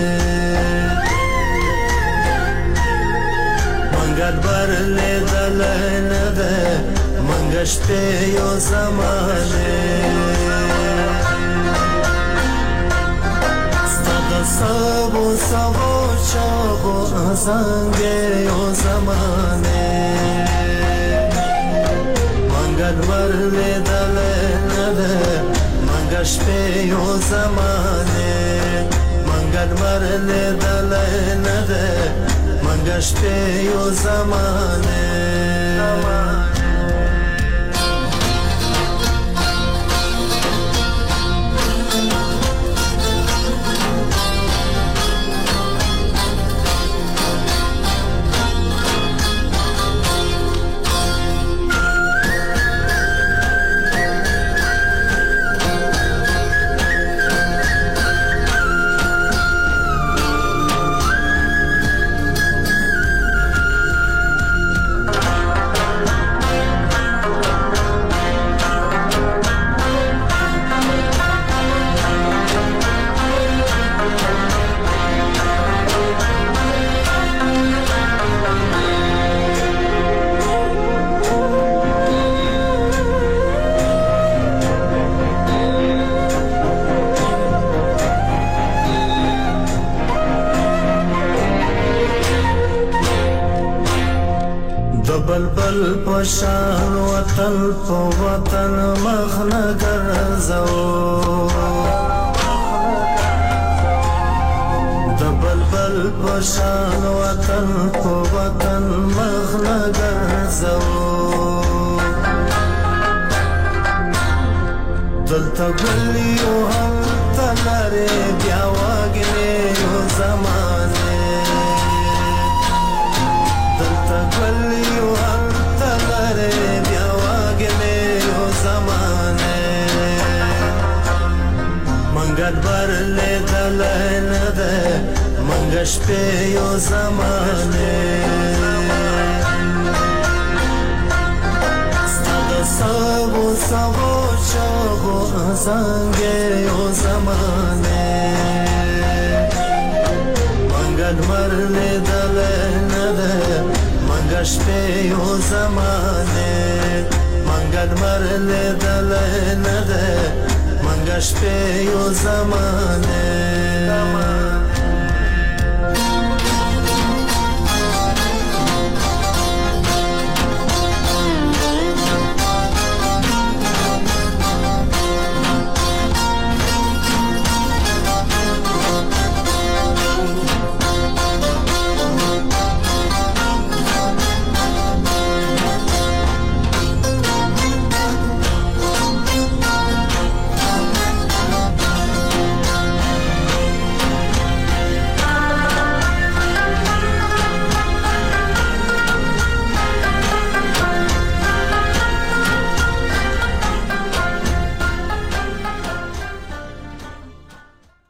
منگل برلی دلیل ده منگش پی یو زمانه ستاده سبو سبو چاگو زنگه یو زمانه منگل برلی دلیل ده منگش پی یو زمانه منگل برلی دلیل ده منگش پی یو زمانه بلبل پشان وطن پو وطن مخنا گرزو د بلبل پشان وطن پو وطن مخنا گرزو دلتا گلیو هم تلاره بیا واگنه یو زمانه دلتا گلیو هم تلاره بیا واگنه یو زمانه منگل برلی دلیل ده منگش پی یو زمانه سبو سبو چاگو زنگه یو زمانه منگل مرلی دلیل نده منگش پی یو زمانه منگل مرلی دلیل نده منگش پی یو زمانه